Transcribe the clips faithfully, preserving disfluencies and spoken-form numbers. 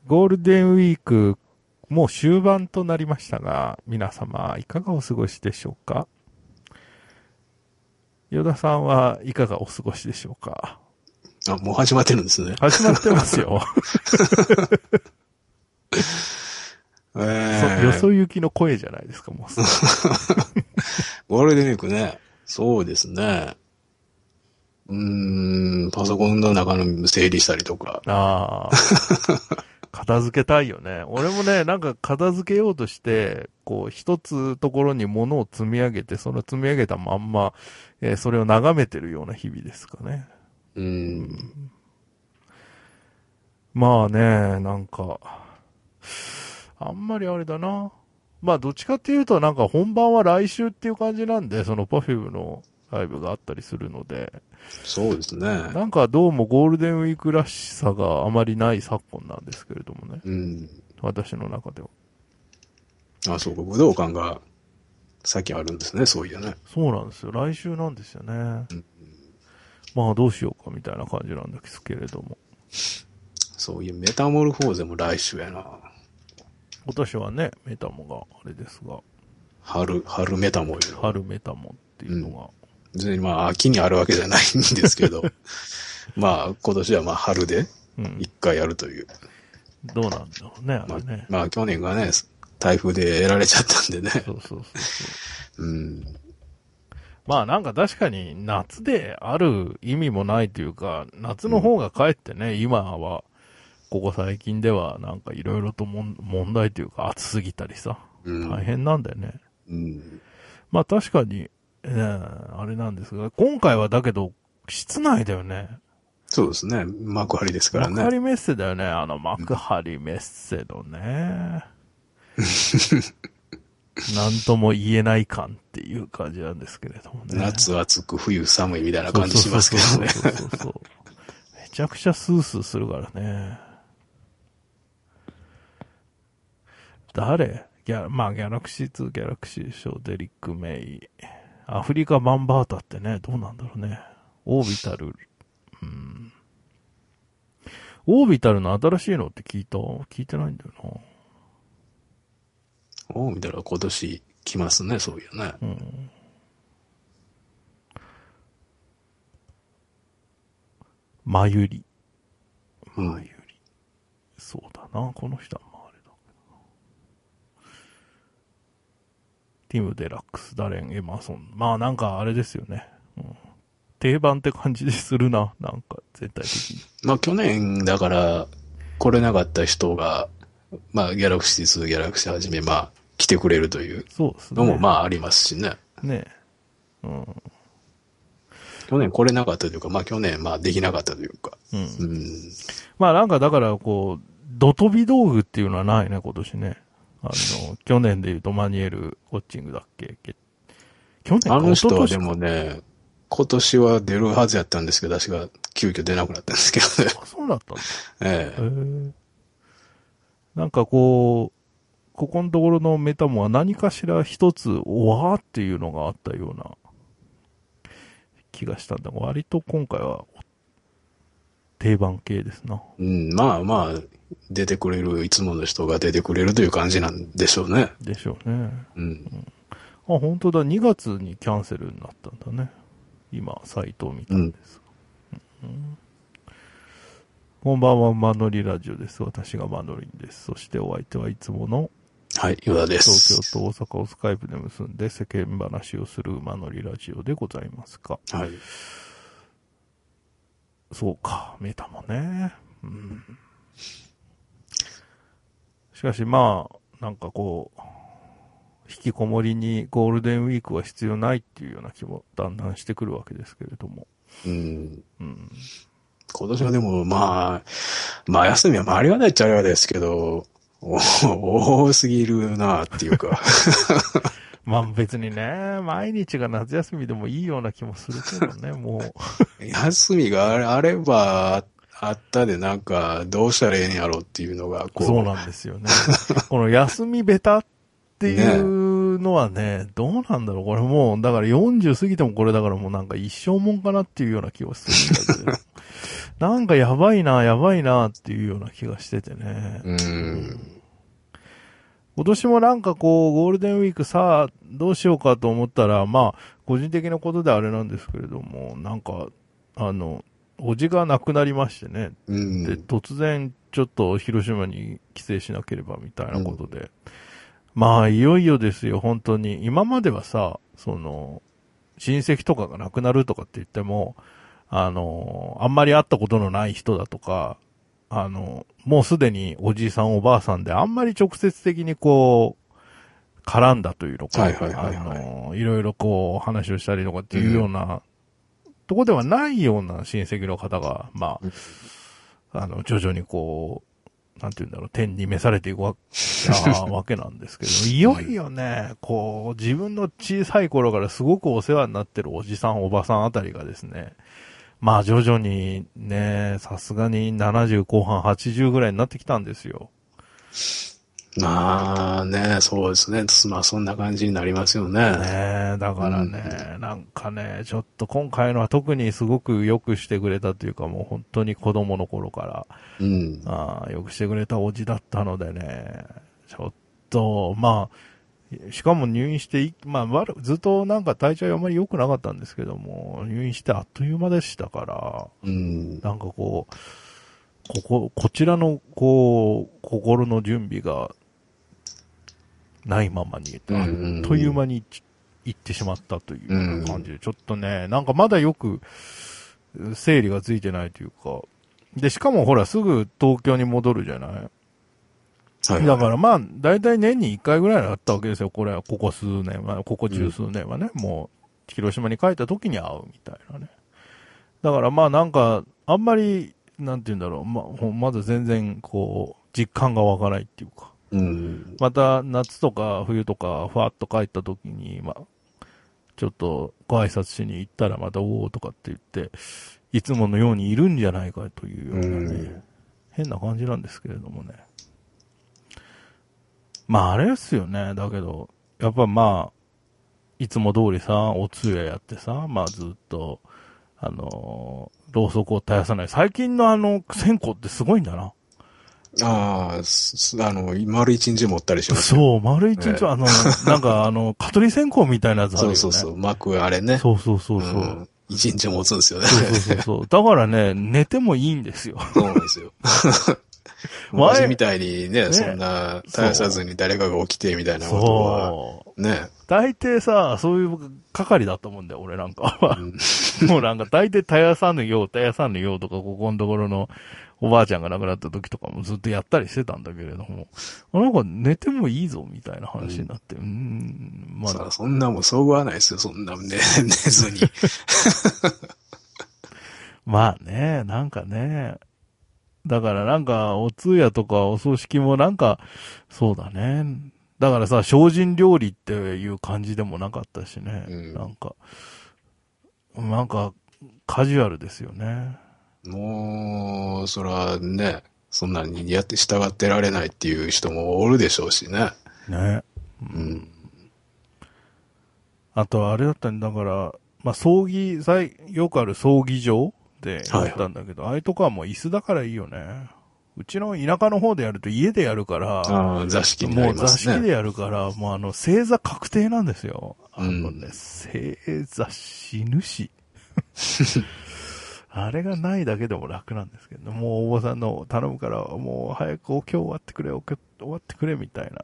ゴールデンウィーク、もう終盤となりましたが、皆様、いかがお過ごしでしょうか？与田さんはいかがお過ごしでしょうか？ あ、もう始まってるんですね。 始まってますよ。そよそええ行きの声じゃないですか、もう。 ゴールデンウィークね。そうですね。うーん、パソコンの中の整理したりとか。 ああ。片付けたいよね。俺もね、なんか片付けようとして、こう、一つところに物を積み上げて、その積み上げたまんま、えーそれを眺めてるような日々ですかね。 うーん、 まあね、なんか、あんまりあれだな。まあ、どっちかっていうと、なんか本番は来週っていう感じなんで、その Perfume のライブがあったりするので、 そうですね。 なんかどうもゴールデンウィークらしさがあまりない昨今なんですけれどもね。 うん。 私の中では。 あ、そうか、武道館が先あるんですね、そういやね。 そうなんですよ。来週なんですよね。 うん、 まあどうしようかみたいな感じなんですけれども。 そういうメタモルフォーゼも来週やな。 今年はね、メタモがあれですが、 春、春メタモやろ。 春メタモっていうのが、 別にまあ秋にあるわけじゃないんですけど、まあ今年はまあ春でうん、 一回やるという。 どうなんだろうね、あまあ、 れね。 まあ去年がね、台風でやられちゃったんでね。 そうそうそうそう。 うん。 まあなんか確かに夏である意味もないというか、夏のうん。 方がかえってね、今は、ここ最近ではなんかいろいろともん問題というか暑すぎたりさ、 うん。 大変なんだよね。 うん。 まあ確かに、ね、あれなんですが、今回はだけど、室内だよね。 そうですね。幕張ですからね。 幕張メッセだよね。あの幕張メッセのね。なんとも言えない感っていう感じなんですけれどもね。 夏暑く冬寒いみたいなそう感じしますけそうそうそうどね。 そうそうそう。めちゃくちゃスースーするからね。誰ギャまあ、ギャラクシーツー、ギャラクシー賞、デリック・メイ。アフリカ・バンバータってね、どうなんだろうね。オービタル、うん。オービタルの新しいのって聞いた聞いてないんだよおう、見たら今年来ますね、そういうね。 な。うん。マユリ。 うん。 マユリ。そうだな、この人はまああれだ。ティム・デラックス、ダレン・エマーソン。まあなんかあれですよね。うん、定番って感じでするな、なんか全体的に。 まあ去年だから来れなかった人が、まあギャラクシーツー、ギャラクシーはじめ、まあ来てくれるというそうですのもね。 まあありますしね。 ねえ。うん。 去年来れなかったというか、まあ去年まあできなかったというか。 うん。 うん。 まあなんかだからこう、ド飛び道具っていうのはないね、今年ね。あの、去年で言うとマニュエル・ウォッチングだっけ去年か、 あの一昨人はで年か。 もね、今年は出るはずやったんですけど、私が急遽出なくなったんですけどね。 あ、そうだったんだ。 えへえ。 え。なんかこう、ここのところのメタモは何かしら一つ、おわーっていうのがあったような気がしたんだが、割と今回は定番系ですな。 うん、まあまあ、出てくれる、いつもの人が出てくれるという感じなんでしょうね。 でしょうね。 うん。 あ、本当だ、にがつにキャンセルになったんだね。今、サイトを見たうん。 んです。こんばんは、マノリラジオです。私がマノリンです。そしてお相手はいつものはい、ヨダで東京す。 と大阪をスカイプで結んで世間話をするマノリラジオでございますか。 はい。 そうか、メタもね。うん。しかしまあ、なんかこう、引きこもりにゴールデンウィークは必要ないっていうような気もだんだんしてくるわけですけれども。 うん。 うん。 今年はでも、まあ、まあ休みはまあありがたいっちゃありがたいですけど、お多すぎるなっていうか。 まあ別にね、毎日が夏休みでもいいような気もするけどね、も休みがあれあれば、あったでなんか、どうしたらええんやろっていうのが、 う。そうこなんですよね。この休みベタってう、 いね。 うのはね、どうなんだろう。これもう、だからよんじゅう過ぎてもこれだからもうなんか一生もんかなっていうような気はするんだけど。 なんかやばいな、やばいなっていうような気がしててね。 うん。 今年もなんかこう、ゴールデンウィークさあ、どうしようかと思ったら、まあ、個人的なことであれなんですけれども、なんか、あの、おじが亡くなりましてね。 うん。 で、突然、ちょっと広島に帰省しなければみたいなことで。うん、まあ、いよいよですよ、本当に。今まではさ、その、親戚とかが亡くなるとかって言っても、あの、あんまり会ったことのない人だとか、あの、もうすでにおじいさんおばあさんであんまり直接的にこう、絡んだというのか、 はいはいはい、はい、 あの、いろいろこう話をしたりとかっていうような、うん、とこではないような親戚の方が、まあ、あの、徐々にこう、なんていうんだろう、天に召されていくわわけなんですけど、いよいよね、こう、自分の小さい頃からすごくお世話になってるおじさんおばさんあたりがですね、まあ徐々にね、さすがにななじゅう後半はちじゅうぐらいになってきたんですよ。 まあね、そうですね。まあそんな感じになりますよね。 ねえ、だからね、うん、なんかね、ちょっと今回のは特にすごく良くしてくれたというか、もう本当に子供の頃から、 うん、 あ良くしてくれたおじだったのでね、ちょっと、まあ、しかも入院して、まあ、ずっとなんか体調あまり良くなかったんですけども、入院してあっという間でしたから、 うん、 なんかこう、ここ、こちらの、こう、心の準備がないままに、あっという間に行ってしまったというような感じで、ちょっとね、なんかまだよく整理がついてないというか、で、しかもほら、すぐ東京に戻るじゃない。はいはい、だからまあ、だいたい年にいっかいぐらいだったわけですよ。これは、ここ数年は、ここ十数年はね、うん、もう、広島に帰った時に会うみたいなね。だからまあなんか、あんまり、なんて言うんだろう、ま、まだ全然、こう、実感が湧かないっていうか。 うん、 また、夏とか冬とか、ふわっと帰った時に、まあ、ちょっとご挨拶しに行ったらまた、おーとかって言って、いつものようにいるんじゃないかというようなね、うん、変な感じなんですけれどもね。まああれですよね。だけど、やっぱまあ、いつも通りさ、お通夜やってさ、まあずっと、あのー、ろうそくを絶やさない。最近のあの、線香ってすごいんだな。 ああ、あの、丸一日持ったりしますよ。そう、丸一日は、えー、あの、なんかあの、蚊取り線香みたいなやつあるよね。 そうそうそう、巻くあれね。 そうそうそうそう。うん、 一日持つんですよね。 そうそうそうそう。だからね、寝てもいいんですよ。 そうなんですよ。昔みたいにね、ね、そんな、絶やさずに誰かが起きてみたいなことは、ね。 大抵さ、そういう係だと思うんだよ、俺なんかは。うん、もうなんか大抵絶やさぬよう、絶やさぬようとか、ここのところのおばあちゃんが亡くなった時とかもずっとやったりしてたんだけれども、なんか寝てもいいぞ、みたいな話になって。うん、うーんまあ。さあ、そんなもんそぐわないですよ、そんな寝、寝ずに。 まあね、なんかね。だからなんか、お通夜とかお葬式もなんか、そうだね。だからさ、精進料理っていう感じでもなかったしね。うん、なんか、なんか、カジュアルですよね。 もう、そらね、そんなにやって従ってられないっていう人もおるでしょうしね。 ね。うん。あとはあれだったんだから、まあ、葬儀、よくある葬儀場でやったんだけど、はいはい、ああいうとこはもう椅子だからいいよね。うちの田舎の方でやると家でやるから、 ああ、座敷になりますね。 もう座敷でやるから、もうあの、正座確定なんですよ。あのね、うん、正座死ぬし。あれがないだけでも楽なんですけど、もうお坊さんの頼むから、もう早くお経終わってくれ、お経終わってくれみたいな。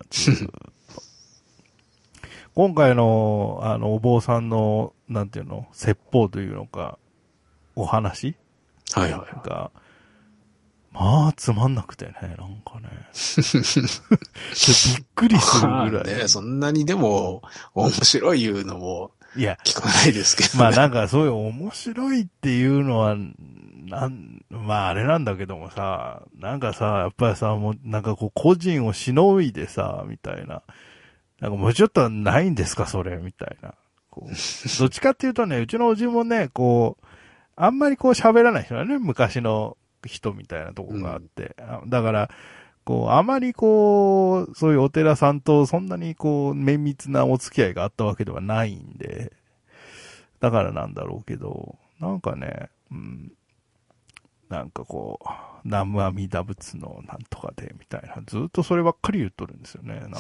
今回の、あの、お坊さんの、なんていうの、説法というのか、お話はいはい。 が、まあ、つまんなくてね、なんかね。びっくりするぐらい。まあね、そんなにでも、面白い言うのも、いや、聞かないですけど、 ね。まあなんかそういう面白いっていうのは、なん、まああれなんだけどもさ、なんかさ、やっぱりさ、もうなんかこう個人をしのいでさ、みたいな。なんかもうちょっとないんですか、それ、みたいな。こうどっちかっていうとね、うちのおじもね、こう、あんまりこう喋らない人だね、昔の人みたいなとこがあって。うん、だから、こう、あまりこう、そういうお寺さんとそんなにこう、綿密なお付き合いがあったわけではないんで、だからなんだろうけど、なんかね、うん、 なんかこう、南無阿弥陀仏のなんとかで、みたいな、ずっとそればっかり言っとるんですよね、なんか。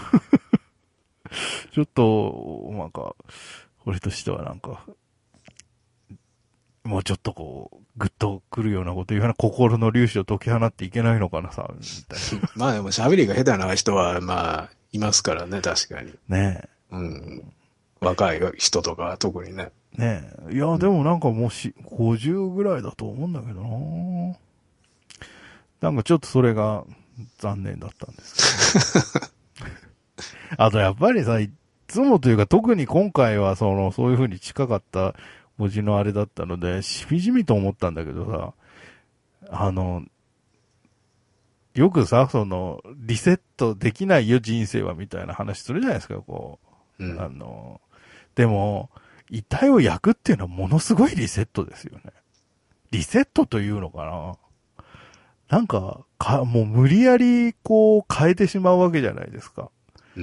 ちょっと、なんか、俺としてはなんか、もうちょっとこう、ぐっと来るようなこと言うような心の粒子を解き放っていけないのかなさ、みたいな。 まあでも喋りが下手な人は、まあ、いますからね、確かに。 ねうん。若い人とか特にね。 え。ねえ。いや、でもなんかもうし、ごじゅうぐらいだと思うんだけどななんかちょっとそれが残念だったんですけど。あとやっぱりさ、いつもというか特に今回はその、そういう風に近かった文字のあれだったので、しみじみと思ったんだけどさ、あの、よくさ、その、リセットできないよ人生はみたいな話するじゃないですか、こう。 うん。 あの、でも、遺体を焼くっていうのはものすごいリセットですよね。リセットというのかななんか、か、もう無理やりこう変えてしまうわけじゃないですか。 うん。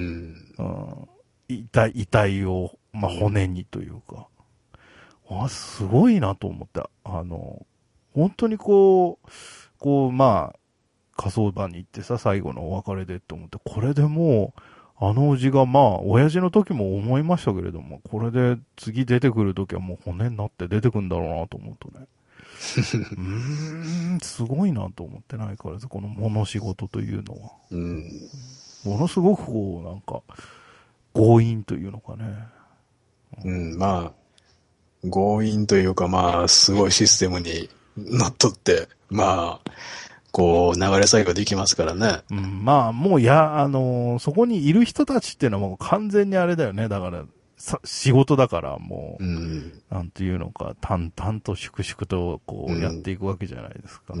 うん。遺体、遺体を、まあ、骨にというか。あ、すごいなと思った。あの、本当にこう、こう、まあ、火葬場に行ってさ、最後のお別れでって思って、これでもう、あのおじがまあ、親父の時も思いましたけれども、これで次出てくる時はもう骨になって出てくるんだろうなと思うとね。うーん、すごいなと思ってないからず、この物仕事というのは。 うん。 ものすごくこう、なんか、強引というのかね。 うん。まあ、強引というか、まあ、すごいシステムにのっとって、まあ、こう、流れ作業できますからね。 うん、まあ、もうや、あのーそこにいる人たちっていうのはもう完全にあれだよね。だから、さ、仕事だからもうん。 う、なんていうのか、淡々と粛々とこうやっていくわけじゃないですか。 うん。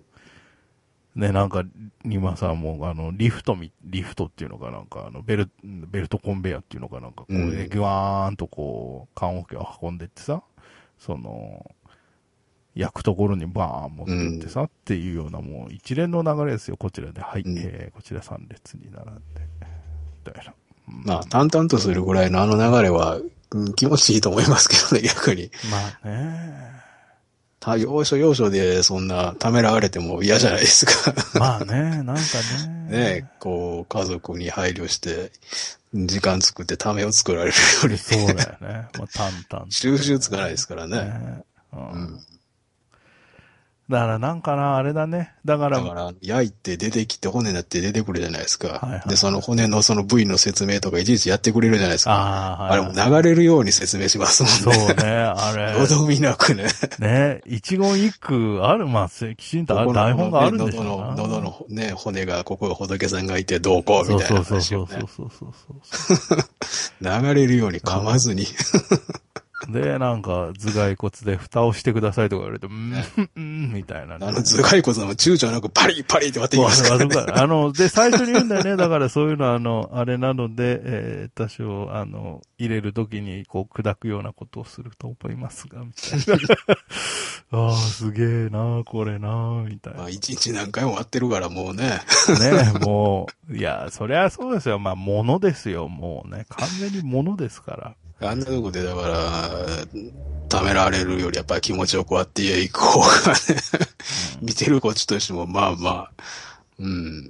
ね、なんか、今さ、もうあの、リフトみ、リフトっていうのかなんか、あの、ベル、ベルトコンベヤっていうのかなんか、こう、 うんギュワーンとこう、棺桶を運んでってさ、その、焼くところにバーン持ってってさ、っていうようなもう一連の流れですよ、こちらで。はい、 うんえー、こちら三列に並んで、みたいな。うんまあ、淡々とするぐらいのあの流れは、うん気持ちいいと思いますけどね、逆に。 まあね。 た要所要所でそんなためらわれても嫌じゃないですか。 まあね、なんかね。 ねこう、家族に配慮して、時間作ってためを作られるより、 そうだよね。まあ、淡々と。 収集つかないですからね。 ね。う。 うんん。 だからなんかな、あれだね。だから、 だから、焼いて出てきて骨になって出てくるじゃないですか。 はいはいはいで、その骨のその部位の説明とかいちいちやってくれるじゃないですか。 ああ、はい、 あれも流れるように説明しますもんね。 そうね、あれ。 よどみなくね。 ね、一言一句ある、まあ、きちんとある台本があるんでしょうな。 喉の、喉のね、骨が、ここ仏さんがいてどうこうみたいなそう話をね。 そうそうそうそうそうそう。 流れるように噛まずに。 で、なんか、頭蓋骨で蓋をしてくださいとか言われて、うーん、うーん、みたいな、ね。 あの頭蓋骨の躊躇なくパリパリって割っていきますからね。 あの、で、最初に言うんだよね。だからそういうのは、あの、あれなので、えー、多少、あの、入れるときに、こう、砕くようなことをすると思いますが、みたいな。ああ、すげえな、これな、みたいな。 まあ、一日何回も割ってるからもうね。 ね、もう、いや、そりゃそうですよ。まあ、ものですよ、もうね。完全にものですから。 あんなとこでだから、ためられるよりやっぱり気持ちよく割っていく方がね、うん、見てるこっちとしてもまあまあ、うん。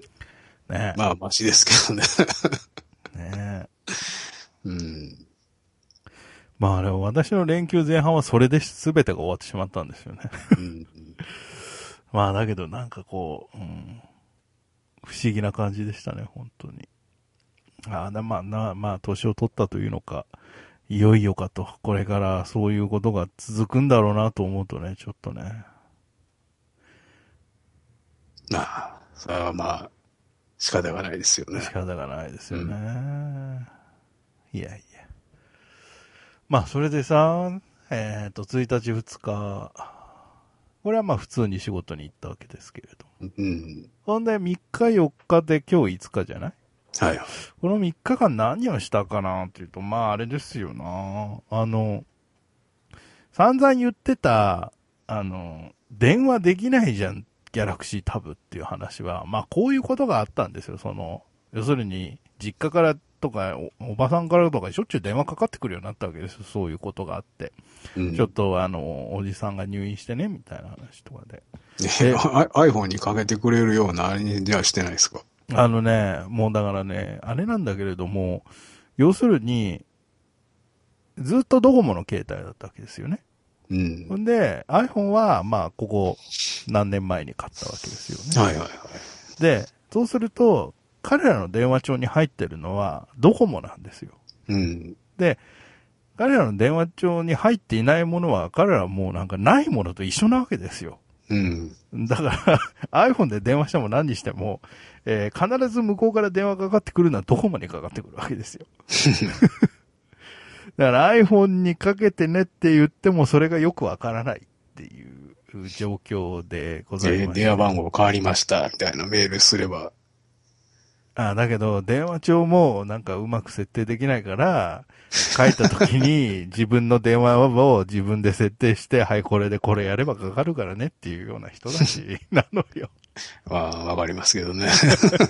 ねまあマシですけどね。 ねうん。 まあでも私の連休前半はそれで全てが終わってしまったんですよね。うん、まあだけどなんかこう、うん、不思議な感じでしたね、本当に。ああ、まあな、まあ年を取ったというのか、いよいよかと、これからそういうことが続くんだろうなと思うとね、ちょっとね。 まあ、それはまあ、仕方がないですよね。 仕方がないですよね。うん、いやいや。まあ、それでさ、えっと、ついたちふつか、これはまあ普通に仕事に行ったわけですけれど。 うん。 ほんでみっかよっかで今日いつかじゃない？ はい。 このみっかかん何をしたかなっていうと、まああれですよな。あの、散々言ってた、あの、電話できないじゃん、ギャラクシータブっていう話は、まあこういうことがあったんですよ。その、要するに、実家からとかお、おばさんからとかしょっちゅう電話かかってくるようになったわけですよ。そういうことがあって。うん、ちょっとあの、おじさんが入院してね、みたいな話とかで。 え、iPhone にかけてくれるようなあれにではしてないですか？ あのね、もうだからね、あれなんだけれども、要するに、ずっとドコモの携帯だったわけですよね。うん。ほんで、iPhone は、まあ、ここ、何年前に買ったわけですよね。はいはいはい。で、そうすると、彼らの電話帳に入ってるのは、ドコモなんですよ。うん。で、彼らの電話帳に入っていないものは、彼らはもうなんかないものと一緒なわけですよ。うん。だから、iPhone で電話しても何にしても、えー、必ず向こうから電話かかってくるのはドコモにかかってくるわけですよ。だから iPhone にかけてねって言ってもそれがよくわからないっていう状況でございます、ね。 電話番号変わりましたみたいなメールすれば。 ああ、だけど電話帳もなんかうまく設定できないから、書いた時に自分の電話を自分で設定して、はい、これでこれやればかかるからねっていうような人たちなのよ。 まあ、わかりますけどね。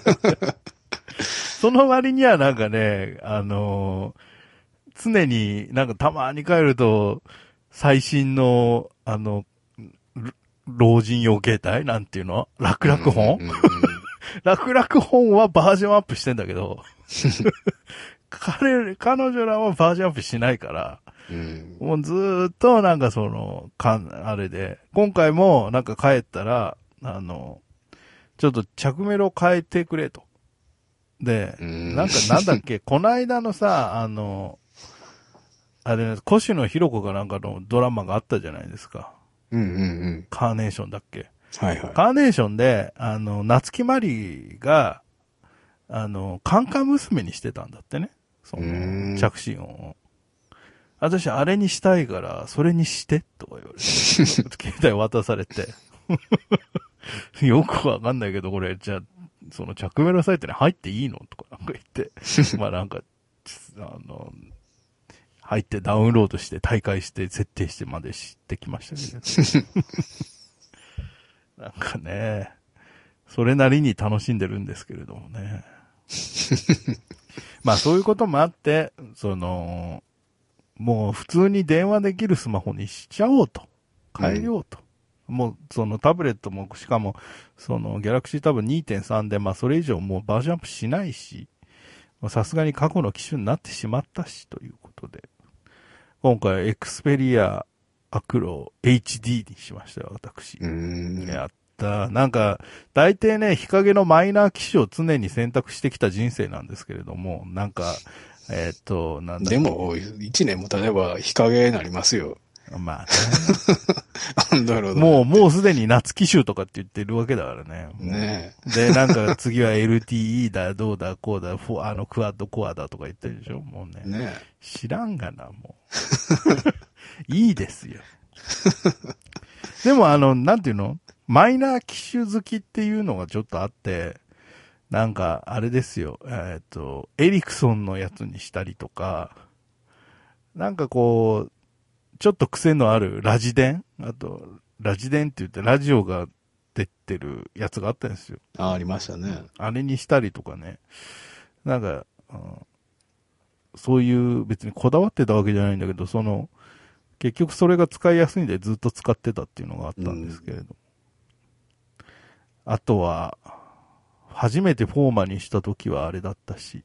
その割にはなんかね、あのー、常になんかたまに帰ると、最新の、あの、老人用携帯なんていうの楽々本、楽々本はバージョンアップしてんだけど、彼、彼女らはバージョンアップしないから、うん、もうずーっとなんかその、かん、あれで、今回もなんか帰ったら、あの、ちょっと着メロ変えてくれと。で、なんかなんだっけ、こないだのさ、あの、あれ、越野ひろ子かなんかのドラマがあったじゃないですか。うんうんうん。カーネーションだっけ。はいはい。カーネーションで、あの、夏木マリが、あの、カンカン娘にしてたんだってね。その、着信音を。私、あれにしたいから、それにして、とか言われて。携帯渡されて。よくわかんないけど、これ、じゃあ、その着メロサイトに入っていいのとかなんか言って。まあなんか、あの、入ってダウンロードして大会して設定してまで知ってきましたけど。なんかね、それなりに楽しんでるんですけれどもね。まあそういうこともあって、その、もう普通に電話できるスマホにしちゃおうと。変えようと。うん、もうそのタブレットもしかも、そのギャラクシータブ にてんさん でまあそれ以上もうバージョンアップしないし、さすがに過去の機種になってしまったしということで。今回、エクスペリアアクロ エイチディー にしましたよ、私。やった。なんか、大抵ね、日陰のマイナー機種を常に選択してきた人生なんですけれども、なんか、えー、っと、なんだでも、一年も経てば日陰になりますよ。 まあね。もう、もうすでに夏機種とかって言ってるわけだからね。ねで、なんか次は エルティーイー だ、どうだ、こうだ、フォあの、クワッドコアだとか言ってるでしょもうね。ね知らんがな、もう。いいですよ。でもあの、なんていうのマイナー機種好きっていうのがちょっとあって、なんか、あれですよ、えっと、エリクソンのやつにしたりとか、なんかこう、ちょっと癖のあるラジ電あと、ラジ電って言ってラジオが出てるやつがあったんですよ。 あ、ありましたね。 あれにしたりとかね。なんか、うん、そういう別にこだわってたわけじゃないんだけど、その、結局それが使いやすいんでずっと使ってたっていうのがあったんですけれど。うん、あとは、初めてフォーマにした時はあれだったし、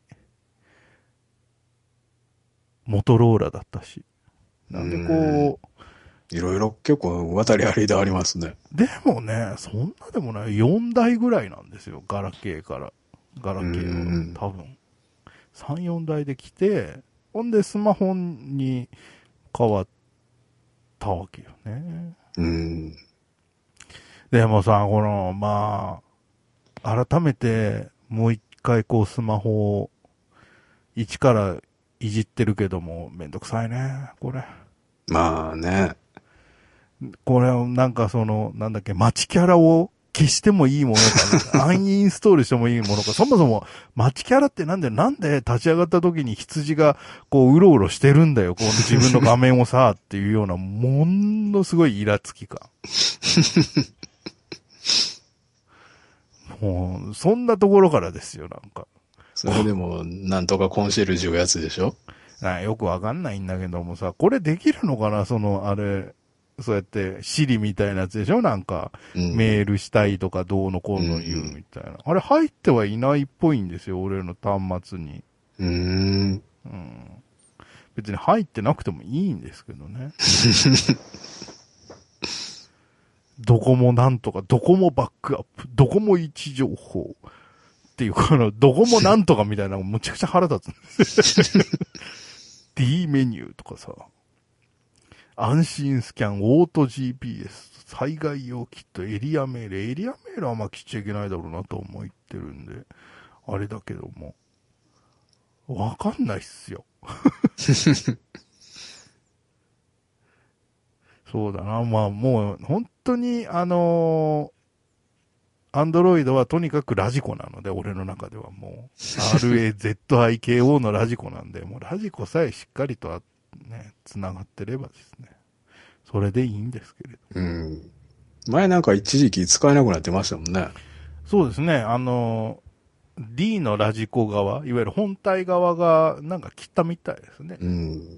モトローラだったし。なんでこう、 いろいろ結構渡り歩いてありますね。 でもね、そんなでもない。よんだいぐらいなんですよ。ガラケーから。ガラケーは。多分。さん、よんだいで来て、ほんでスマホに変わったわけよね。うん。でもさ、この、まあ、改めてもう一回こうスマホを一からいじってるけども、めんどくさいね、これ。 まあね。 これをなんかその、なんだっけ、待ちキャラを消してもいいものか、アンインストールしてもいいものか、そもそも待ちキャラってなんで、なんで立ち上がった時に羊がこううろうろしてるんだよ、こう自分の画面をさ、っていうような、ものすごいイラつき感。もう、そんなところからですよ、なんか。 それでも、なんとかコンシェルジュをやつでしょ？ なよくわかんないんだけどもさ、これできるのかなその、あれ、そうやって、シリみたいなやつでしょなんか、 うん、 メールしたいとかどうのこうの言うみたいな。うん、あれ入ってはいないっぽいんですよ、俺の端末に。 うーん。 うん。別に入ってなくてもいいんですけどね。どこもなんとか、どこもバックアップ、どこも位置情報っていう、この、どこもなんとかみたいなのがむちゃくちゃ腹立つ。D メニューとかさ、安心スキャン、オート ジーピーエス、災害用キット、エリアメール、エリアメールはあんま切っちゃいけないだろうなと思ってるんで、あれだけども、わかんないっすよ。そうだな、まあもう、本当に、あのー、アンドロイドはとにかくラジコなので、俺の中ではもう、アールエーゼットアイケーオー のラジコなんで、もうラジコさえしっかりとね、繋がってればですね、それでいいんですけれど。 うん。前なんか一時期使えなくなってましたもんね。 そうですね、あのー、D のラジコ側、いわゆる本体側がなんか切ったみたいですね。 うん。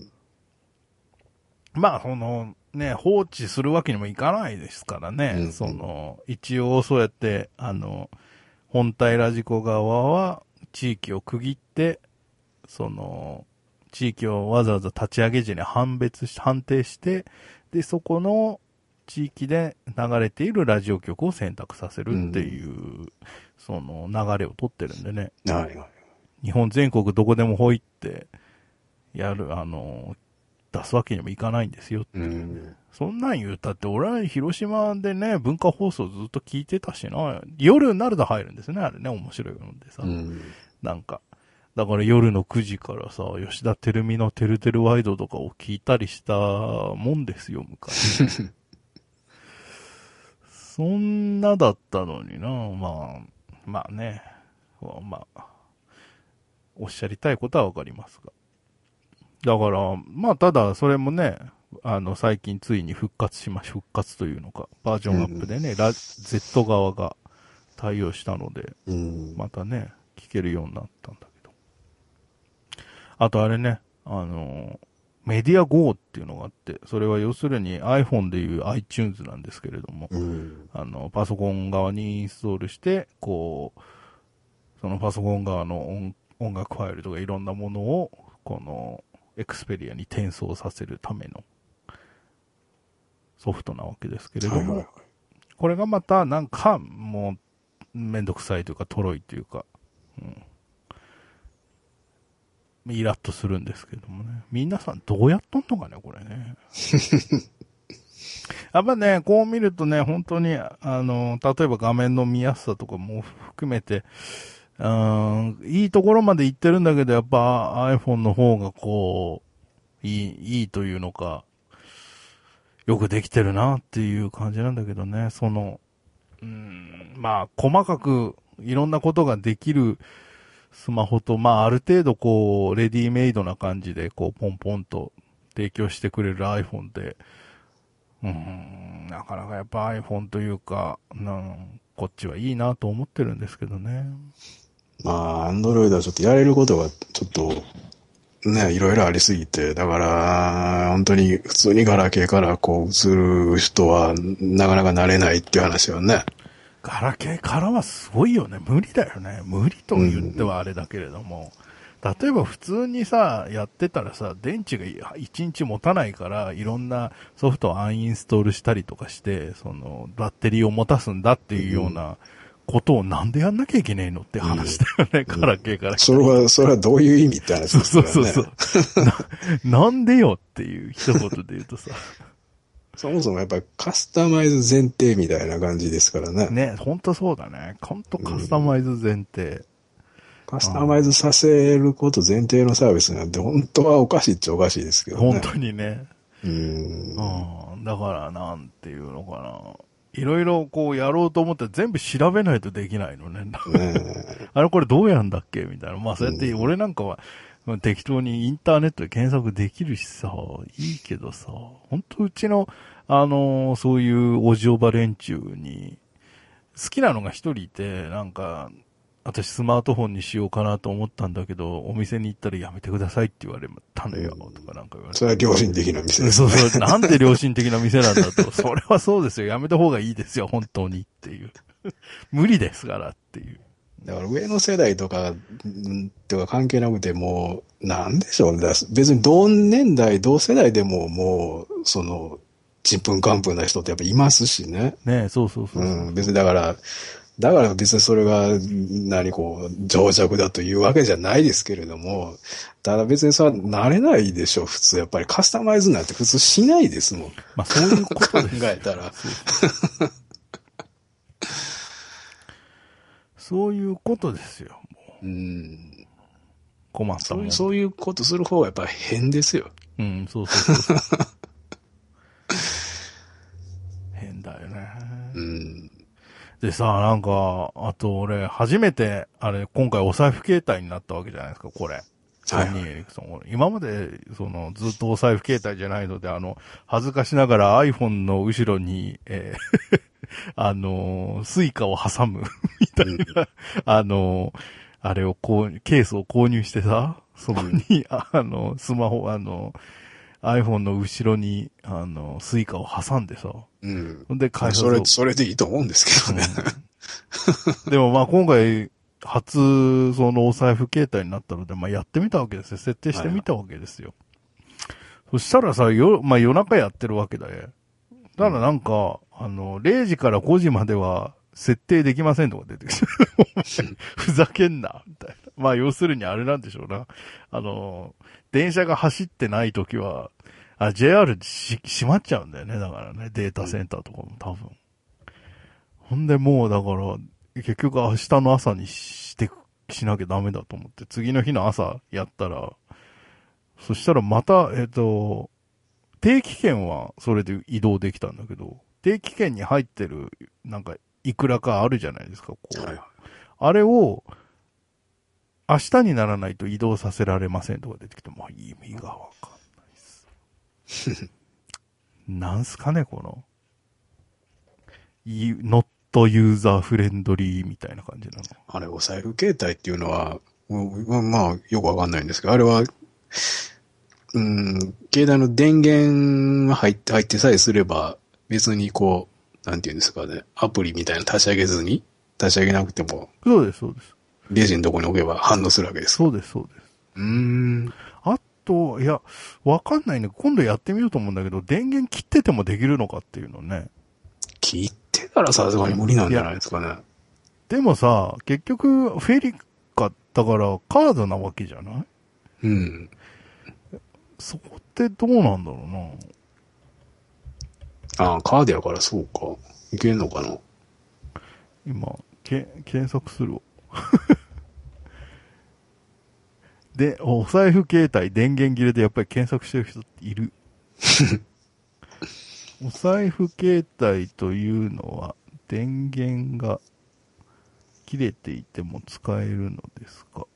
まあ、その、ね、放置するわけにもいかないですからね。 うん、 その、一応そうやって、あの、本体ラジコ側は地域を区切って、その、地域をわざわざ立ち上げ時に判別し、判定して、で、そこの地域で流れているラジオ局を選択させるっていう、うん、その流れを取ってるんでね。 はいはい。 日本全国どこでもほいってやる、あの、出すわけにもいかないんですよっていうね、うん、そんなん言うたって、俺は広島でね、文化放送ずっと聞いてたしな、夜になると入るんですね、あれね、面白いのでさ。うん、なんか、だから夜のくじからさ、吉田照美のてるてるワイドとかを聞いたりしたもんですよ、昔。そんなだったのにな、まあ、まあね、まあ、おっしゃりたいことはわかりますが。だから、まあ、ただ、それもね、あの、最近ついに復活しまし、復活というのか、バージョンアップでね、うん、ラ、Z 側が対応したので、うん、またね、聞けるようになったんだけど。あとあれね、あの、メディア ゴー っていうのがあって、それは要するに iPhone でいう iTunes なんですけれども、うん、あの、パソコン側にインストールして、こう、そのパソコン側の 音, 音楽ファイルとかいろんなものを、この、エクスペリアに転送させるためのソフトなわけですけれども、はいはいはい、これがまたなんかもうめんどくさいというかトロいというか、うん、イラッとするんですけどもね。皆さんどうやっとんのかね、これね。やっぱね、こう見るとね、本当に、あの、例えば画面の見やすさとかも含めて、うん、いいところまで行ってるんだけど、やっぱ iPhone の方がこう、いい、いいというのか、よくできてるなっていう感じなんだけどね、その、うん、まあ、細かくいろんなことができるスマホと、まあ、ある程度こう、レディメイドな感じで、こう、ポンポンと提供してくれる iPhone で、うん、なかなかやっぱ iPhone というか、なん、こっちはいいなと思ってるんですけどね。 まあ、Android はちょっとやれることがちょっと、ね、いろいろありすぎて、だから、本当に普通にガラケーからこう移る人はなかなか慣れないっていう話はね。 ガラケーからはすごいよね。無理だよね。無理と言ってはあれだけれども。うん、例えば普通にさ、やってたらさ、電池がいちにち持たないから、いろんなソフトをアンインストールしたりとかして、その、バッテリーを持たすんだっていうような、ことをなんでやんなきゃいけないのって話だよね、うん、ガラケーから。 それは、それはどういう意味って話ですからね。 そうそうそうな。なんでよっていう一言で言うとさ。 そもそもやっぱりカスタマイズ前提みたいな感じですからね。 ね、ほんとそうだね。ほんとカスタマイズ前提。うん、 カスタマイズさせること前提のサービスなんて本当はおかしいっちゃおかしいですけどね。 本当にね。 うん。 うん。だからなんていうのかな。いろいろこうやろうと思って全部調べないとできないのね。ねあれこれどうやんだっけみたいな。まあそうやって俺なんかは適当にインターネットで検索できるしさ、いいけどさ、本当うちのあのー、そういうおじおば連中に好きなのが一人いて、なんか私スマートフォンにしようかなと思ったんだけど、お店に行ったらやめてくださいって言われたのよ、とかなんか言われて。 それは良心的な店ですね。 そうそう、なんで良心的な店なんだと。それはそうですよ、やめた方がいいですよ、本当にっていう。無理ですからっていう。 だから上の世代とか、んとか関係なくてもう、なんでしょうね。別に同年代、同世代でももう、その、ちんぷんかんぷんな人ってやっぱいますしね。 ねえ、そうそうそうそう。 うん、別にだから、だから別にそれが、何こう、情弱だというわけじゃないですけれども、ただ別にそれは慣れないでしょ、普通。やっぱりカスタマイズなんて普通しないですもん。 まあそういうことです。 考えたら。 そうそうそうそういうことですよ。 うん、 困ったもん。 そういう、そういうことする方がやっぱ変ですよ。 うん、そうそうそうそう。変だよね。 うん。 でさ、なんか、あと俺、初めて、あれ、今回お財布携帯になったわけじゃないですか、これ。ソニーエリクソン。今まで、その、ずっとお財布携帯じゃないので、あの、恥ずかしながら iPhone の後ろに、えーあの、スイカを挟むみたいな、うん、あの、あれをこう、ケースを購入してさ、そこに、うん、あの、スマホ、あの、iPhone の後ろに、あの、スイカを挟んでさ。 うん。 で、開発それ、それでいいと思うんですけどね。 うん、でもまあ今回、初、そのお財布携帯になったので、まあやってみたわけですよ。設定してみたわけですよ。はい、そしたらさ、よ、まあ夜中やってるわけだよ。ただなんか、うん、あの、れいじからごじまでは設定できませんとか出てきて、ふざけんな、みたいな。まあ要するにあれなんでしょうな。あの、電車が走ってない時は、あ、ジェイアール し、閉まっちゃうんだよね。だからね、データセンターとかも多分。ほんでもうだから、結局明日の朝にして、しなきゃダメだと思って、次の日の朝やったら、そしたらまた、えっと、定期券はそれで移動できたんだけど、定期券に入ってる、なんか、いくらかあるじゃないですか、こう。はい、あれを、明日にならないと移動させられませんとか出てきて、もう意味がわかんないです。なんすかね、この、ノットユーザーフレンドリーみたいな感じなの。 あれ、お財布携帯っていうのは、まあ、よくわかんないんですけど、あれは、うん、携帯の電源が入って、入ってさえすれば、別にこう、なんていうんですかね、アプリみたいなの立ち上げずに、立ち上げなくても。 そうです、そうです。 レジのとこに置けば反応するわけですか。 そうです、そうです。 うーん。 あと、いや、わかんないね。今度やってみようと思うんだけど、電源切っててもできるのかっていうのね。 切ってたらさすがに無理なんじゃないですかね。 でもさ、結局、フェリカだからカードなわけじゃない？ うん。 そこってどうなんだろうな。ああ、カードやからそうか。いけんのかな。 今、け、検索するわ。で、お財布携帯電源切れでやっぱり検索してる人っている。お財布携帯というのは電源が切れていても使えるのですか？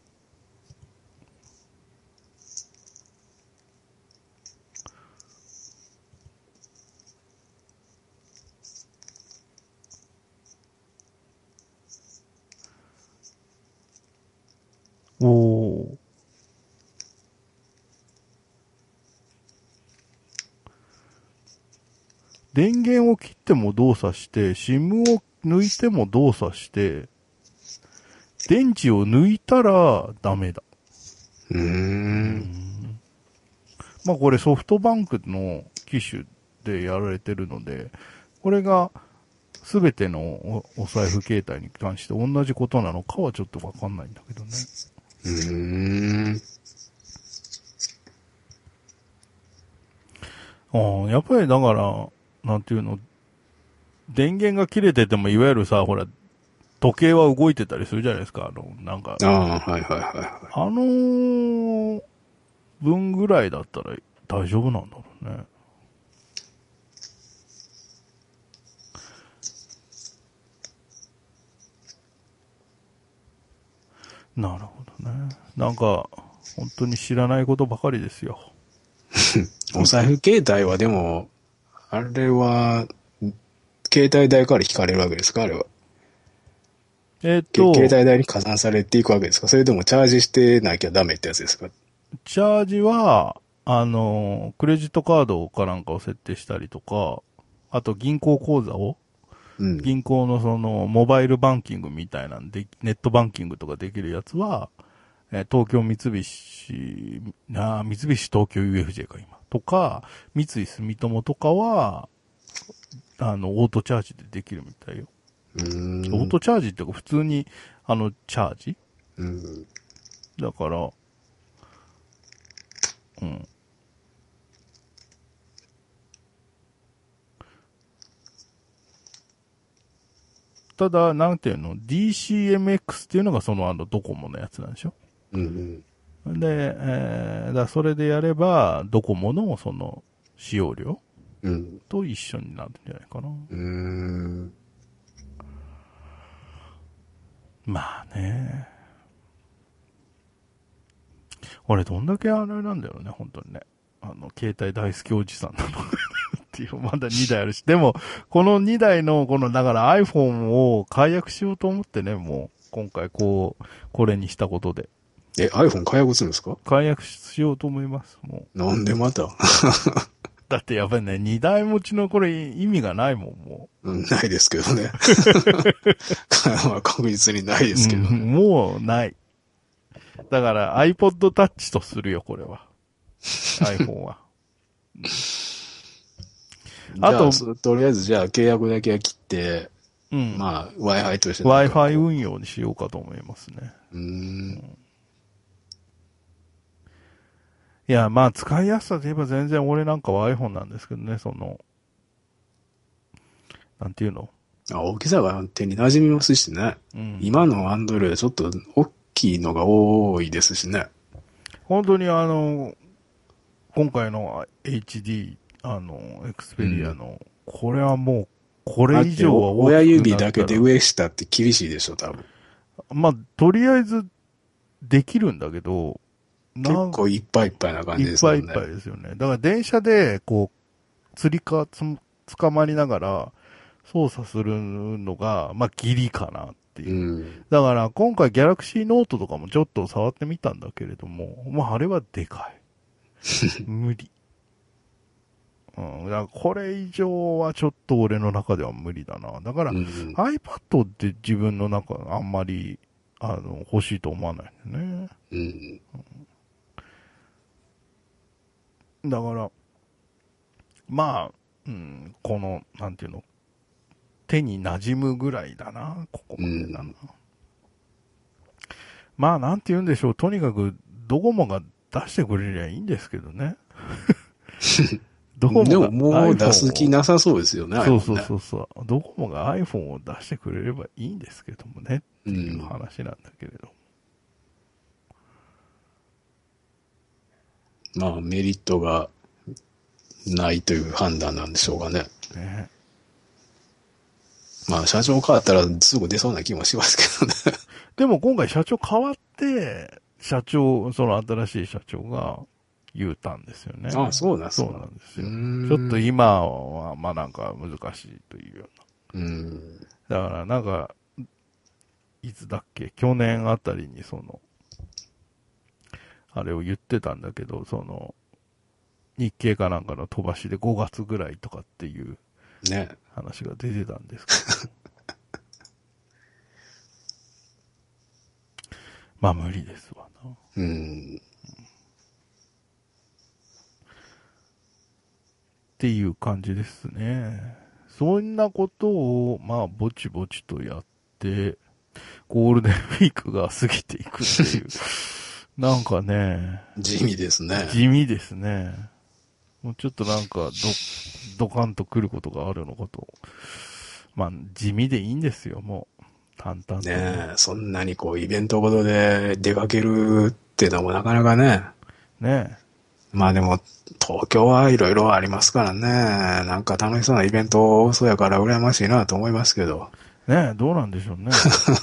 おー。電源を切っても動作して、SIM を抜いても動作して、電池を抜いたらダメだ。 うーん。 うんまあこれソフトバンクの機種でやられてるので、これが全ての お, お財布携帯に関して同じことなのかはちょっとわかんないんだけどね。 うーん。 ああ、やっぱりだから、なんていうの、電源が切れててもいわゆるさ、ほら、時計は動いてたりするじゃないですか、あの、なんか。 ああ、はいはいはい、はい。 あのー、分ぐらいだったら大丈夫なんだろうね。なるほどね。なんか、本当に知らないことばかりですよ。 お財布携帯はでも、あれは、携帯代から引かれるわけですかあれは。 えっと、 携帯代に加算されていくわけですか？それでもチャージしてなきゃダメってやつですか？ チャージは、あの、クレジットカードかなんかを設定したりとか、あと銀行口座を、 うん。 銀行のその、モバイルバンキングみたいなんで、ネットバンキングとかできるやつは、えー東京三菱、あー三菱東京 ユーエフジェー か今。とか、三井住友とかは、あの、オートチャージでできるみたいよ。 うーん。 オートチャージっていうか普通に、あの、チャージうん。 だから、うん。ただ、なんていうの ディーシーエムエックス っていうのがそのあのドコモのやつなんでしょ。 うんうん。 で、えー、だからそれでやれば、ドコモのその使用量うん。 と一緒になるんじゃないかな。 うーん。 まあね。俺どんだけあれなんだよね、本当にね。あの、携帯大好きおじさんなのっていう、まだにだいあるし。でも、このにだいの、この、だから iPhone を解約しようと思ってね、もう、今回こう、これにしたことで。 え、iPhone 解約するんですか？ 解約しようと思います、もう。 なんでまた？ だってやっぱりね、にだい持ちのこれ意味がないもん、もうん、ないですけどね。まあ確実にないでう。 すけどね。 うん、もうない。だから iPod Touch とするよ、これは。iPhone は。あじゃあ、 と、 そとりあえずじゃあ契約だけは切って、 うん。 まあ Wi-Fi としてなんか Wi-Fi こ運用にしようかと思いますね。 う、うーん、 いや、まあ使いやすさで言えば全然俺なんかは iPhone なんですけどね、その、なんていうの。 あ、大きさが手に馴染みますしね。 うん。 今の Android はちょっと大きいのが多いですしね。 本当にあの、今回の エイチディー、あの、エクスペリアうん。 の、これはもう、これ以だってお、 上は大親きく指だけなったら、 で上下って厳しいでしょ、多分。 まあ、とりあえずできるんだけど、なん結構いっぱいいっぱいな感じいっぱいいっですもんね。 ぱいですよね。だから電車で、こう、釣りかつ、捕まりながら操作するのが、まあ、ギリかなってういう。 ん。 だから今回ギャラクシーノートとかもちょっと触ってみたんだけれども、まあ、あれはでかい。無理。うん。だからこれ以上はちょっと俺の中では無理だな。だからうん。 iPad って自分の中あんまり、あの、欲しいと思わないんだよね。 うん。 だから、まあ、うん、この、なんていうの、手に馴染むぐらいだな、ここうまでだな。 ん。 まあ、なんて言うんでしょう、とにかく、ドコモが出してくれりゃいいんですけどね。ドコモがでももう出 iPhone す気を、 なさそうですよね、 そう iPhone そうね。 そうそう、ドコモが iPhone を出してくれればいいんですけどもね、っていううん。 話なんだけれど。 まあメリットがないという判断なんでしょうかね。 ね。 まあ社長変わったらすぐ出そうな気もしますけどね。 でも今回社長変わって、社長、その新しい社長が言うたんですよね。 ああ、そうなんですそうか。うーなんですよ。ちょっとん。 今は、まあなんか難しいというよううん。 な。だからなんか、いつだっけ、去年あたりにその、あれを言ってたんだけど、その、日経かなんかの飛ばしでごがつぐらいとかっていうね。 話が出てたんですけど。まあ無理ですわな。っうん。 ていう感じですね。そんなことを、まあぼちぼちとやって、ゴールデンウィークが過ぎていくっていう。なんかね、 地味ですね。 地味ですね。もうちょっとなんか、ど、ドカンと来ることがあるのかと。まあ、地味でいいんですよ、もう。淡々とね。 ねえ、そんなにこうイベントごとで出かけるっていうのもなかなかね。 ねまあでも、東京はいろいろありますからね。なんか楽しそうなイベント多そうやから羨ましいなと思いますけど。 え。ねえ、どうなんでしょうね。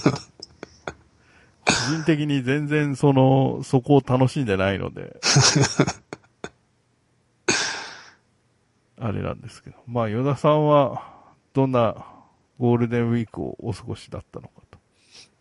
個人的に全然その、そこを楽しんでないので。あれなんですけど。まあ、与田さんは、どんなゴールデンウィークをお過ごしだったのかと。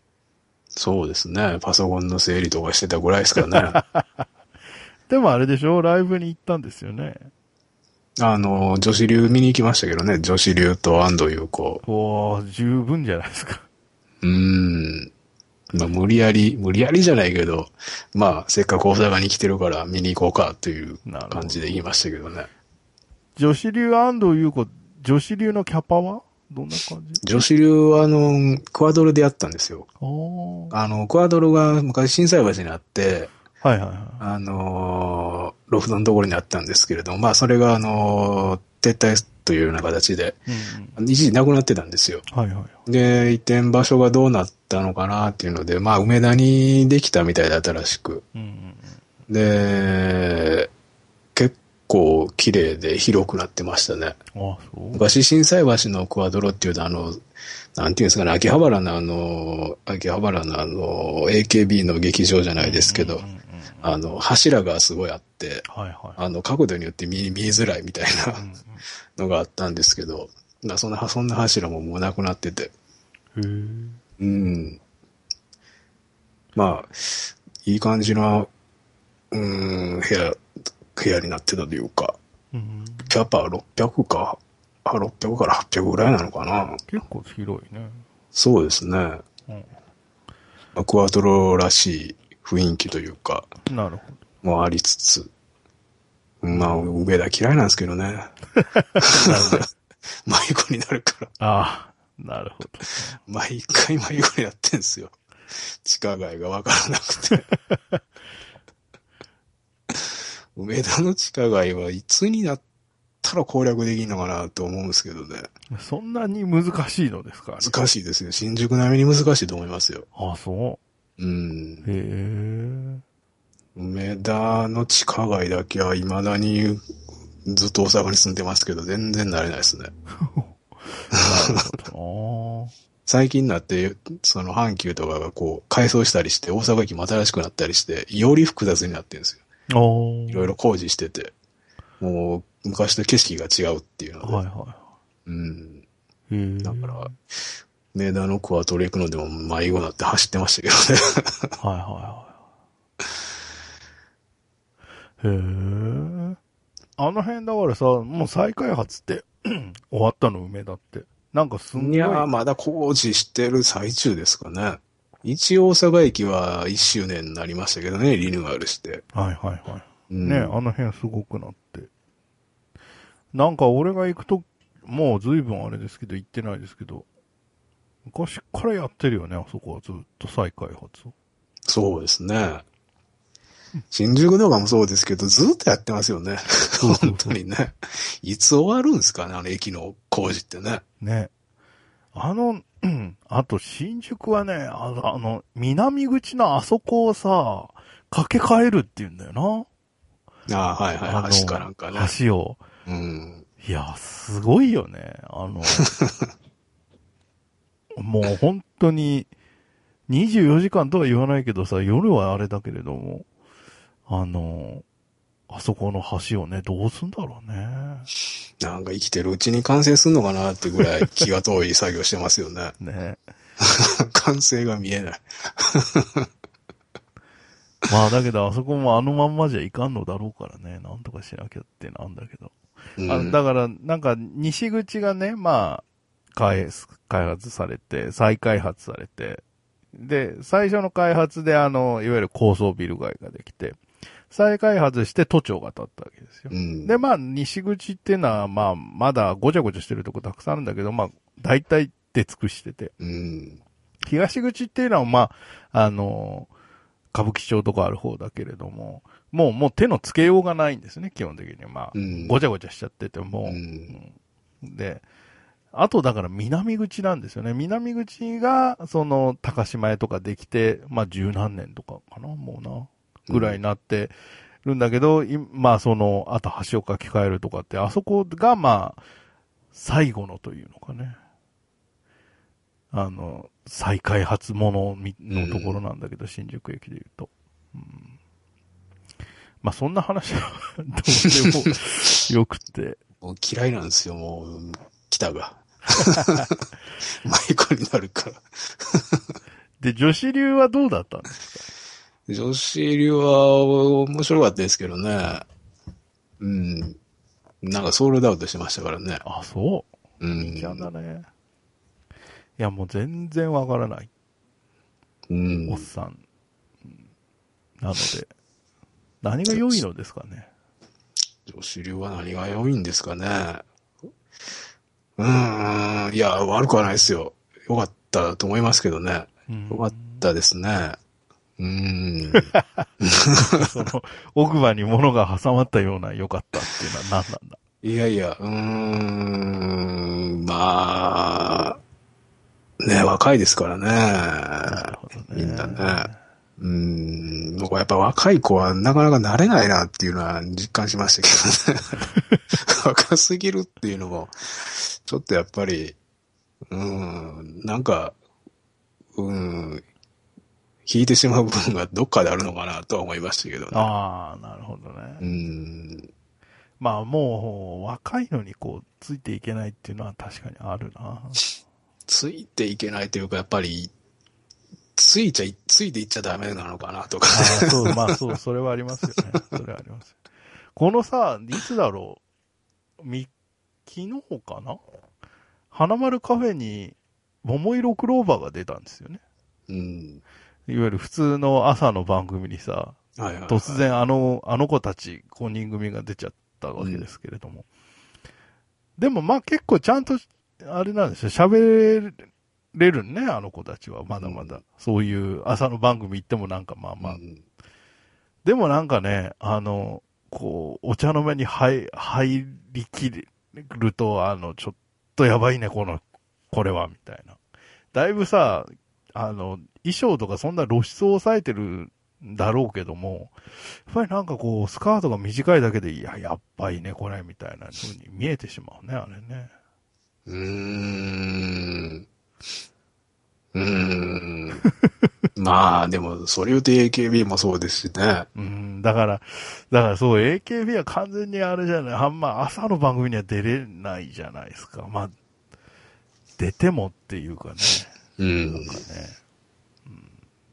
そうですね。パソコンの整理とかしてたぐらいですからね。 でもあれでしょ、ライブに行ったんですよね。 あの、女子流見に行きましたけどね。女子流と安藤優子。 おー、十分じゃないですか。 うーん。まあ、無理やり、無理やりじゃないけど、まあ、せっかく大阪に来てるから見に行こうかという感じで言いましたけどね。 女子流安藤優子、女子流のキャパはどんな感じ？ 女子流は、あの、クワドルでやったんですよ。あの、クワドルが昔心斎橋にあって、 はいはいはい。 あの、ロフトのところにあったんですけれども、まあ、それが、あの、撤退というような形で、うんうん、一時なくなってたんですよ。 はいはい。 で、移転場所がどうなったのかなっていうので、まあ、梅田にできたみたいだったらしく。うんうんうん、で、結構綺麗で広くなってましたね。あ、そう。昔、心斎橋のクワドロっていうと、あの、なんていうんですかね、秋葉原のあの、秋葉原のあの、エーケービー の劇場じゃないですけど、あの、柱がすごいあって、はいはい、あの、角度によって見、見えづらいみたいなのがあったんですけど、そんな、そんな柱ももうなくなってて。へー。うん。まあ、いい感じの、うーん、部屋、部屋になってたというか、うん、キャパろっぴゃくか、あ、ろっぴゃくからはっぴゃくぐらいなのかな。 結構広いね。 そうですね。うん、まあ、クワトロらしい雰囲気というか、なるほど。もありつつ、まあ、上田嫌いなんですけどね。なんで迷子になるから。 ああ、なるほど。 毎回迷子になってんすよ。地下街がわからなくて。梅田の地下街はいつになったら攻略できんのかなと思うんですけどね。 そんなに難しいのですか？ 難しいですよ。新宿並みに難しいと思いますよ。 ああ、そう。うん。 へえ。梅田の地下街だけは未だにずっと大阪に住んでますけど、全然慣れないですね。なるほど。最近になって、その阪急とかがこう改装したりして、大阪駅も新しくなったりして、より複雑になってるんですよ。いろいろ工事してて、もう昔と景色が違うっていうので。はいはい。うん。へだから、梅田のクワトロ行くのでも迷子になって走ってましたけどね。はいはいはい。へえ。 あの辺だからさ、もう再開発って終わったの梅田って。なんかすんごい。 いやー、まだ工事してる最中ですかね。一応大阪駅はいっしゅうねんになりましたけどね、リニューアルして。 はいはいはい。うん、ね、あの辺すごくなって。なんか俺が行くと、もう随分あれですけど、行ってないですけど、昔からやってるよね、あそこはずっと再開発を。 そうですね。新宿とかもそうですけど、ずっとやってますよね。本当にね。いつ終わるんですかね、あの駅の工事ってね。 ね。あの、うん、あと新宿はね、あの、あの南口のあそこをさ、架け替えるって言うんだよな。ああ、はいはい、橋かなんかね。 橋を。うん。いや、すごいよね。あの、もう本当に、にじゅうよじかんとは言わないけどさ、夜はあれだけれども、あの、あそこの橋をね、どうすんだろうね。 なんか生きてるうちに完成すんのかなってぐらい気が遠い作業してますよね。ね。完成が見えない。 まあだけどあそこもあのまんまじゃいかんのだろうからね、なんとかしなきゃってなんだけど。うん、あだからなんか西口がね、まあ、開発されて、再開発されて、で、最初の開発であの、いわゆる高層ビル街ができて、再開発して都庁が建ったわけですよ。うん、で、まあ、西口っていうのは、まあ、まだごちゃごちゃしてるとこたくさんあるんだけど、まあ、大体出尽くしてて。うん、東口っていうのは、まあ、あの、歌舞伎町とかある方だけれども、もう、もう手のつけようがないんですね、基本的に。まあ、うん、ごちゃごちゃしちゃってても、うん、で、あとだから南口なんですよね。南口が、その、高島屋とかできて、まあ十何年とかかな、もうな、ぐらいになってるんだけど、うん、まあその、あと橋を架け替えるとかって、あそこがまあ、最後のというのかね。あの、再開発もののところなんだけど、うん、新宿駅で言うと。うん、まあそんな話はどうでもよくて。 もう嫌いなんですよ、もう、北が。迷子になるから。 で、女子流はどうだったんですか？女子流は面白かったですけどね。うん。なんかソールドアウトしましたからね。 あ、そう。 うん。 いいじゃんだね。いや、もう全然わからない。 うん。 おっさん。なので、何が良いのですかね。 女子流は何が良いんですかね。うーん。いや、悪くはないですよ。良かったと思いますけどね。良かったですね。うーん。 その、奥歯に物が挟まったような良かったっていうのは何なんだ。 いやいや、うーん。まあ、ね、若いですからね。 なるほどね。 みんなね。うーん。僕はやっぱ若い子はなかなか慣れないなっていうのは実感しましたけどね。若すぎるっていうのも、ちょっとやっぱり、うーん、なんか、うーん、引いてしまう部分がどっかであるのかなとは思いましたけどね。 ああ、なるほどね。 うーん。 まあもう、若いのにこう、ついていけないっていうのは確かにあるな。 ついていけないというか、やっぱり、ついちゃい、ついていっちゃダメなのかなとか。 ああ、そう、まあそう、それはありますよね。それはあります。このさ、いつだろう、み、昨日かな花丸カフェに、桃色クローバーが出たんですよね。 うん。 いわゆる普通の朝の番組にさ、 はいはいはい、 突然あの、あの子たちごにん組が出ちゃったわけですけれども。うん、でもまあ結構ちゃんと、あれなんですよ、喋れるね、あの子たちは。まだまだ。うん、そういう朝の番組行ってもなんかまあまあ。うん、でもなんかね、あの、こう、お茶の間に入、入りきると、あの、ちょっとやばいね、この、これは、みたいな。だいぶさ、あの、衣装とかそんな露出を抑えてるんだろうけども、やっぱりなんかこう、スカートが短いだけで、いや、やっぱりね、これ、みたいな風に見えてしまうね、あれね。 うーん。うーん。まあ、でも、それ言うと エーケービー もそうですしね。 うん、だから、だからそう、エーケービー は完全にあれじゃない、あんま朝の番組には出れないじゃないですか。まあ、出てもっていうかね。 うん。 なんかね。うん、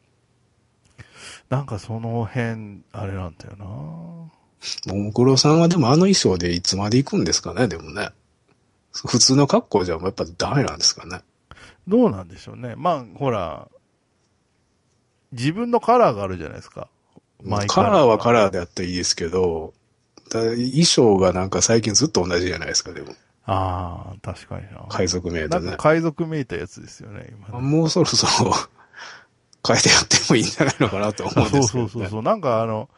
なんかその辺、あれなんだよな。ももクロさんはでもあの衣装でいつまで行くんですかね、でもね。普通の格好じゃやっぱダメなんですかね。 どうなんでしょうね。まあ、ほら、自分のカラーがあるじゃないですか。 マイカラー。カラーはカラーであっていいですけど、衣装がなんか最近ずっと同じじゃないですか、でも。 ああ、確かにな。 海賊めいたね。 なんか海賊めいたやつですよね、今ね。 もうそろそろ変えてやってもいいんじゃないのかなと思うんですけど、ね。 そうそうそうそう。なんかあの、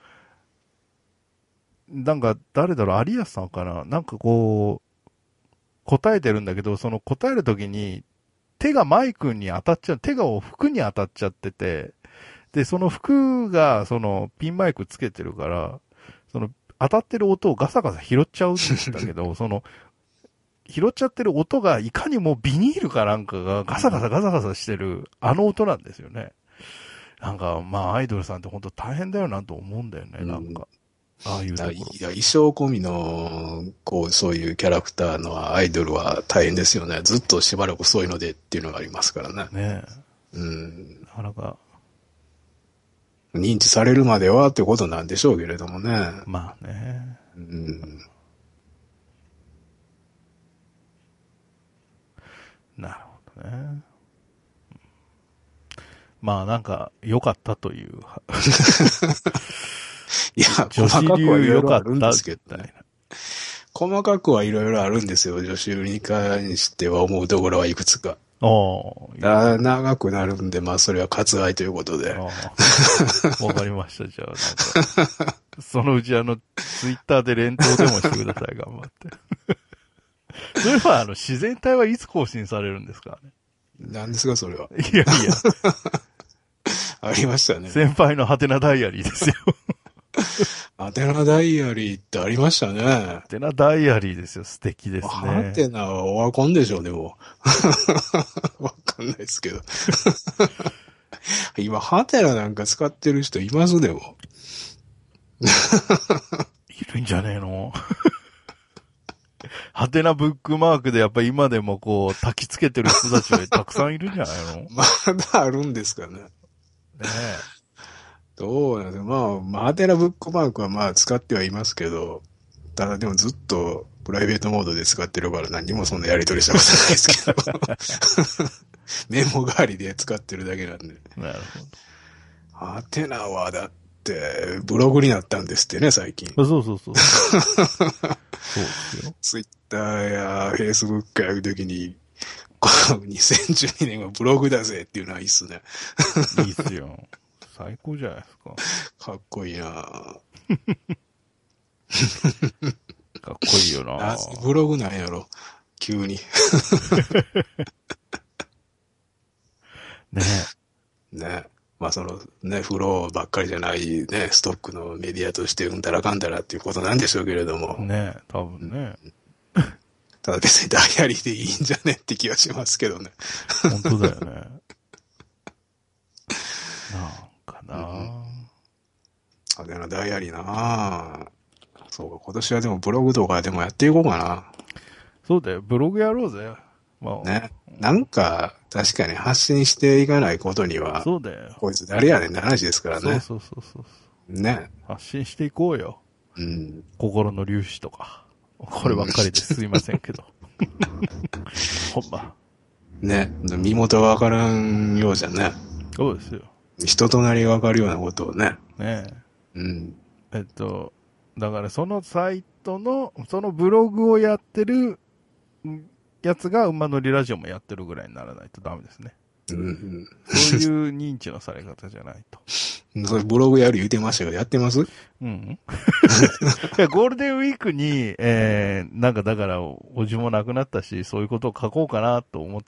なんか誰だろう、有安さんかな。なんかこう、答えてるんだけど、その答えるときに、手がマイクに当たっちゃう、手が服に当たっちゃってて、で、その服が、その、ピンマイクつけてるから、その、当たってる音をガサガサ拾っちゃうんだけど、その、拾っちゃってる音が、いかにもビニールかなんかがガサガサガサガサしてる、あの音なんですよね。なんか、まあ、アイドルさんって本当大変だよなと思うんだよね、なんか。ああいうところ。 いや、衣装込みの、こう、そういうキャラクターのアイドルは大変ですよね。ずっとしばらくそういうのでっていうのがありますからね。 ねえ。うん。 なかなか。 認知されるまではってことなんでしょうけれどもね。 まあね。 うん。 なるほどね。まあなんか、良かったという。 いや、 女子流良かったみたいな。 細かくはいろいろあるんですよ。女子流に関しては思うところはいくつか。 おあ長くなるんで、まあそれは割愛ということで。 わかりました、じゃあなんか。そのうちあの、ツイッターで連投でもしてください、頑張って。それはあの、自然体はいつ更新されるんですかね。 何ですか、それは。 いやいや。 ありましたね。 先輩のハテナダイアリーですよ。 ハテナダイアリーってありましたね。ハテナダイアリーですよ。素敵ですね。 ハテナはオワコンでしょう、でも。わかんないですけど。今、ハテナなんか使ってる人いますでも。 いるんじゃねえのハテナブックマークでやっぱり今でもこう、焚きつけてる人たちがたくさんいるんじゃないの？ まだあるんですかね。 ねどうなんですか。まあ、まあハテナブックマークはまあ使ってはいますけど、ただでもずっとプライベートモードで使ってるから何もそんなやり取りしたことないですけど。メモ代わりで使ってるだけなんで。 え。なるハテナはだってブログになったんですってね、最近。 ほど。そうそうそう。そうですよ。 ツイッターやフェイスブックやるときに、このにせんじゅうにねんはブログだぜっていうのはいいっすね。 いいっすよ。最高じゃないですか。 かっこいいなぁ。 かっこいいよななブログなんやろ急に。 ねね。まあそのね、フローばっかりじゃないね、ストックのメディアとしてうんたらかんだらっていうことなんでしょうけれども。 ねえ、多分ね。 ただ別にダイアリーでいいんじゃねって気がしますけどね。 本当だよね。なんかな、うん、 あ、でもダイアリーなぁ。そうか、今年はでもブログとかでもやっていこうかな。 そうだよ、ブログやろうぜ。まあ、 ね。なんか、確かに発信していかないことには、 そうだよ。 こいつ誰やねんって話ですからね。 そうそうそうそう。 ね。 発信していこうよ。 うん。 心の粒子とか。こればっかりですいませんけど。ほんま。 ね。身元がわからんようじゃね。 そうですよ。 人となりがわかるようなことをね。 ねえ。 うん。 えっと、だからそのサイトの、そのブログをやってるやつが馬乗りラジオもやってるぐらいにならないとダメですね。 うんうん、 そういう認知のされ方じゃないと。 それブログやる言うてましたけど、やってます？ うん。いや、ゴールデンウィークに、えー、なんかだからおじもなくなったし、そういうことを書こうかなと思って、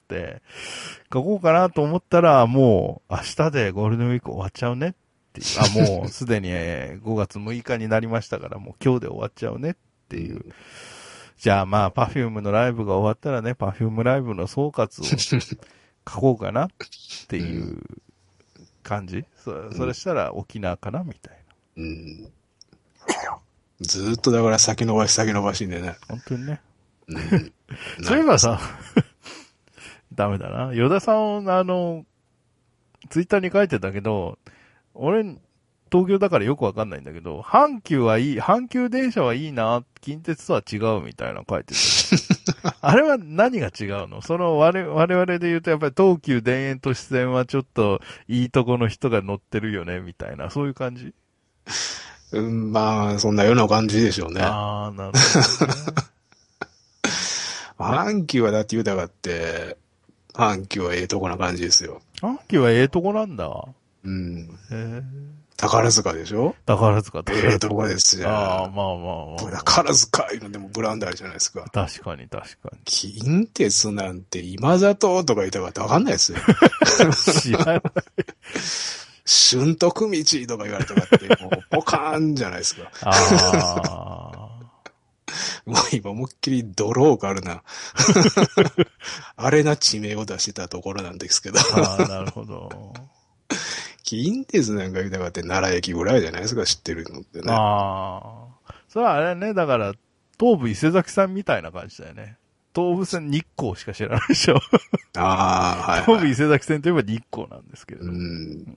書こうかなと思ったら、もう明日でゴールデンウィーク終わっちゃうねっていう。あ、もうすでに、えー、ごがつむいかになりましたから、もう今日で終わっちゃうねっていう。うん、じゃあまあ、パフュームのライブが終わったらね、パフュームライブの総括を書こうかなっていう感じ、そ, それしたら沖縄かなみたいな。うん。 ずーっとだから先延ばし先延ばしでね。 本当にね。うん、そういえばさ、ダメだな。与田さん、あの、ツイッターに書いてたけど、俺、東京だからよくわかんないんだけど、阪急はいい、阪急電車はいいな、近鉄とは違うみたいなの書いてた。あれは何が違うの？その我々、我々で言うとやっぱり東急田園都市線はちょっといいとこの人が乗ってるよね、みたいな、そういう感じ？ うん、まあ、そんなような感じでしょうね。 ああ、なるほど、ね。 阪急はだって言うたかって、阪急はええとこな感じですよ。 阪急はええとこなんだ。 うん。 へえ。 宝塚でしょ？ 宝塚、宝塚。 ええとこですよ。 ああ、まあまあまあ。 宝塚いうのでもブランドあるじゃないですか。 確かに確かに。 近鉄なんて今里とか言ったかってわかんないですよ。 知らない。 春徳道とか言われたかって、もうポカーンじゃないですか。ああ。もう今思いっきりドローがあるな。あれな地名を出してたところなんですけど。 ああ、なるほど。 近鉄なんか言うたかって奈良駅ぐらいじゃないですか、知ってるのってね。 ああ。それはあれね、だから、東武伊勢崎さんみたいな感じだよね。東武線日光しか知らないでしょ。 ああ、はい、はい。 東武伊勢崎線といえば日光なんですけれど。 うん。うん、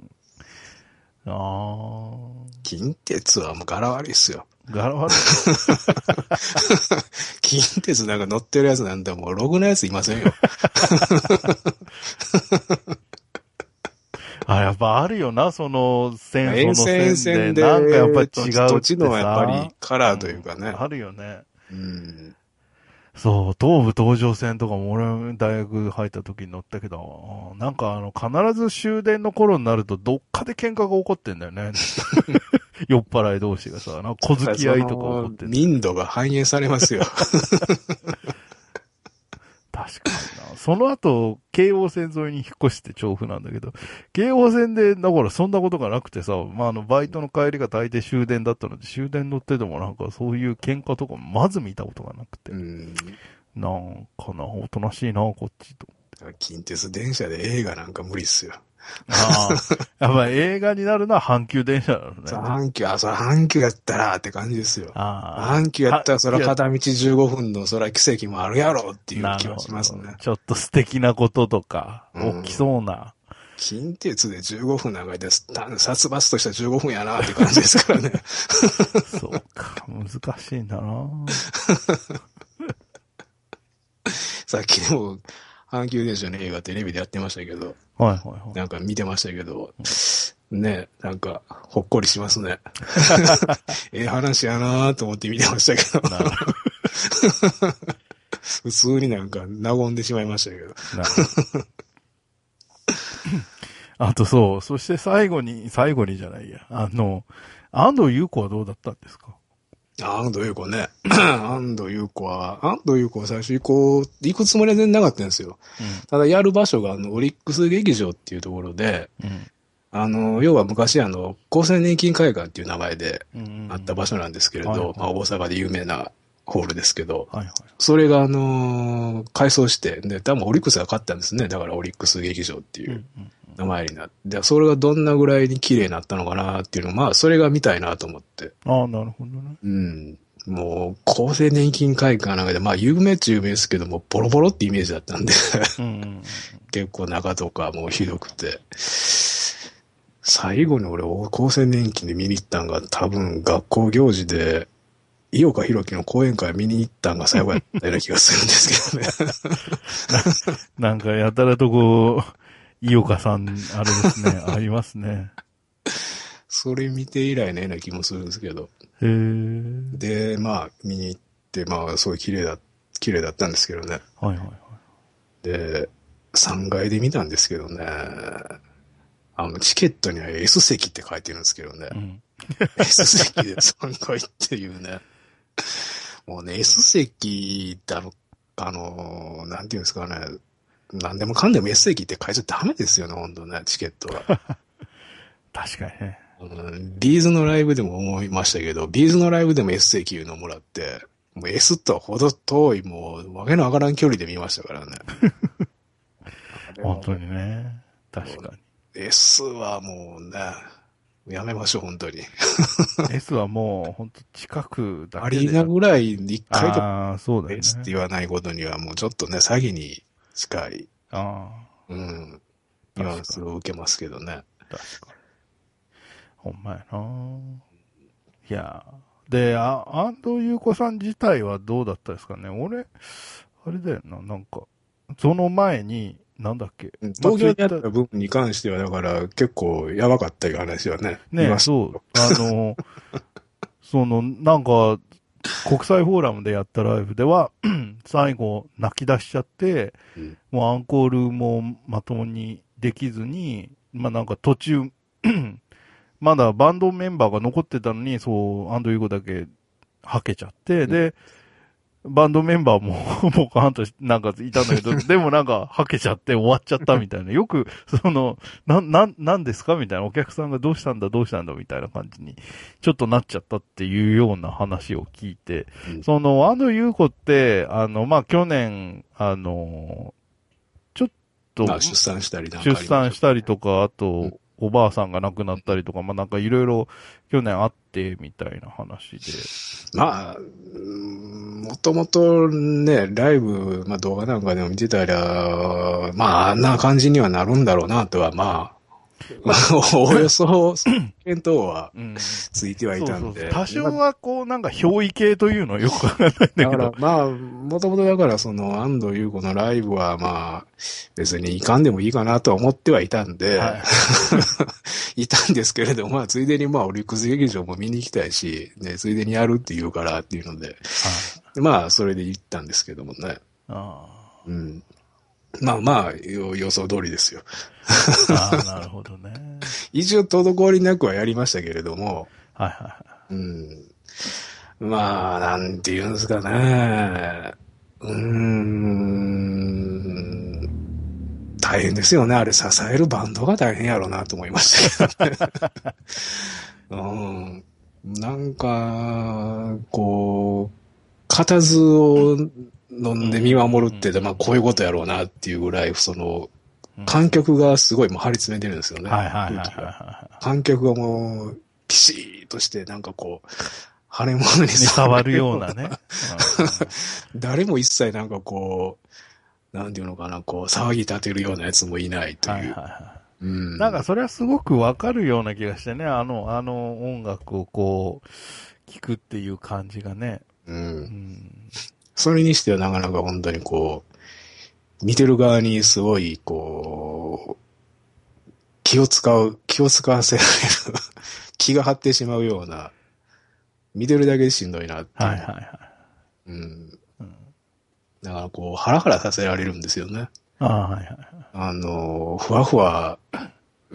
ああ。 近鉄はもう柄悪いっすよ。 柄悪い近鉄なんか乗ってるやつなんてもうログなやついませんよ。 あ、やっぱあるよな、その線、 沿その線線で。 で、 なんかやっぱ違うってさ。 土地のやっぱりカラーというかね。 うん、あるよね。 うん。 そう、東武東上線とかも俺大学入った時に乗ったけど、なんかあの、必ず終電の頃になるとどっかで喧嘩が起こってんだよね。酔っ払い同士がさ、なんか小突き合いとか起こってんだよ。 民度が反映されますよ。 確かにな。その後、京王線沿いに引っ越して調布なんだけど、京王線で、だからそんなことがなくてさ、まあ、あの、バイトの帰りが大抵終電だったので、終電乗っててもなんかそういう喧嘩とかまず見たことがなくて。うん、なんかな、おとなしいな、こっちと。 近鉄電車で映画なんか無理っすよ。 ああ。やっぱ映画になるのは阪急電車なのね。 阪急、あ、それ阪急やったらって感じですよ。 ああ。 阪急やったらそれは片道じゅうごふんのそれは奇跡もあるやろっていう気がしますね。 ちょっと素敵なこととか、 うん起きそうな。 近鉄でじゅうごふんなんかで、殺伐としたじゅうごふんやなって感じですからね。 そうか、難しいんだな。 さっきでも、阪急電車の映画テレビでやってましたけど、 はいはいはい。 なんか見てましたけど、ね、なんか、ほっこりしますね。ええ話やなと思って見てましたけど。 なるほど。 普通になんか和んでしまいましたけど。 なるほど。あとそう、そして最後に、最後にじゃないや。あの、安藤優子はどうだったんですか？ 安藤優子ね。安藤優子は、安藤優子は最初行こう、行くつもりは全然なかったんですよ。 うん、 ただやる場所があの、オリックス劇場っていうところで、うん、あの、要は昔あの、厚生年金会館っていう名前であった場所なんですけれど、うんうんうん、まあ大阪で有名なホールですけど、はいはい、それがあのー、改装して、で、多分オリックスが買ったんですね。だからオリックス劇場っていう名前になって、で、それがどんなぐらいに綺麗になったのかなっていうのを、まあ、それが見たいなと思って。 ああ、なるほどね。 うん。もう、厚生年金会館なんかで、まあ、有名っちゃ有名ですけども、ボロボロってイメージだったんで、うんうんうん、結構中とかもうひどくて。最後に俺、厚生年金で見に行ったんが、多分学校行事で、井岡弘樹の講演会見に行ったんが最後やったような気がするんですけどねな。なんかやたらとこう、井岡さん、あれですね、ありますね。 それ見て以来のような気もするんですけど。 へー。 で、まあ、見に行って、まあ、すごい綺麗だ、綺麗だったんですけどね。 はいはいはい。で、 さんがいで見たんですけどね。あの、チケットには S 席って書いてるんですけどね。うん、S 席でさんがいっていうね。もうね、S 席ってあの、あの、なんていうんですかね。なんでもかんでも S 席って書いちゃダメですよね、ほんとね、チケットは。 確かにね。 うん、ビーズのライブでも思いましたけど、ビーズのライブでも S 席いうのもらって、もう S とはほど遠い、もう、わけのわからん距離で見ましたからね。 本当にね。確かに。 S はもうね、やめましょう、本当に。 S はもう、本当近くだけで。 アリーナぐらい一回とああ、そうだよね。 S って言わないことにはもうちょっとね、詐欺に近い。 ああ。 うん。ニュアンスを受けますけどね。 確かに。ほんまやな。いや。で、あ、安藤優子さん自体はどうだったですかね。俺、あれだよな、なんか、その前に、なんだっけ。 東京でやった部分に関しては、だから結構やばかったいう話はね。 ね、そう。あの、その、なんか、国際フォーラムでやったライブでは、最後泣き出しちゃって、うん、もうアンコールもまともにできずに、まあなんか途中、まだバンドメンバーが残ってたのに、そう、アンドユーゴだけはけちゃって、うん、で、バンドメンバーも、もうカーンとなんかいたんだけど、でもなんか、はけちゃって終わっちゃったみたいな。よく、その、な、な、なんですかみたいな。お客さんがどうしたんだ、どうしたんだみたいな感じに、ちょっとなっちゃったっていうような話を聞いて、うん、その、安藤優子って、あの、まあ、去年、あの、ちょっと、 まあ、出産したりなんか出産したりとか、あと、うんおばあさんが亡くなったりとか、まあ、なんかいろいろ去年あって、みたいな話で。 まあ、もともとね、ライブ、まあ動画なんかでも見てたら、まああんな感じにはなるんだろうなとは、まあ、まあ、およそ、検討はついてはいたんで。 うん、そうそう多少はこう、なんか憑依系というのはよくわかんないんだけど。 だからまあ、もともとだからその、安藤優子のライブはまあ、別に行かんでもいいかなとは思ってはいたんで、はい、いたんですけれど、まあ、ついでにまあ、オリックス劇場も見に行きたいし、ね、ついでにやるって言うからっていうので、はい、まあ、それで行ったんですけどもね。あうん、まあまあ、予想通りですよ。 ああ、なるほどね。 一応滞りなくはやりましたけれども、 はいはいはい。 うん、まあ、なんて言うんですかね。うーん。大変ですよね。あれ支えるバンドが大変やろうなと思いましたけどね。うん。なんか、こう、固唾を飲んで見守るって、まあこういうことやろうなっていうぐらい、その、 観客がすごいもう張り詰めてるんですよね。 はいはいはい空気がは観客がもう、ピシーッとして、なんかこう、腫れ物にい。触るようなね。 誰も一切なんかこう、なんていうのかな、こう、騒ぎ立てるようなやつもいないという。 はいはいはい。 うん、 なんかそれはすごくわかるような気がしてね、あの、あの音楽をこう、聴くっていう感じがね。 うん。 うん、 それにしてはなかなか本当にこう、見てる側にすごい、こう、気を使う、気を使わせられる、気が張ってしまうような、見てるだけでしんどいなっていう。 はいはいはい。 うん。 うん、 だからこう、ハラハラさせられるんですよね。 ああ、はいはいはい。 あの、ふわふわ、うん、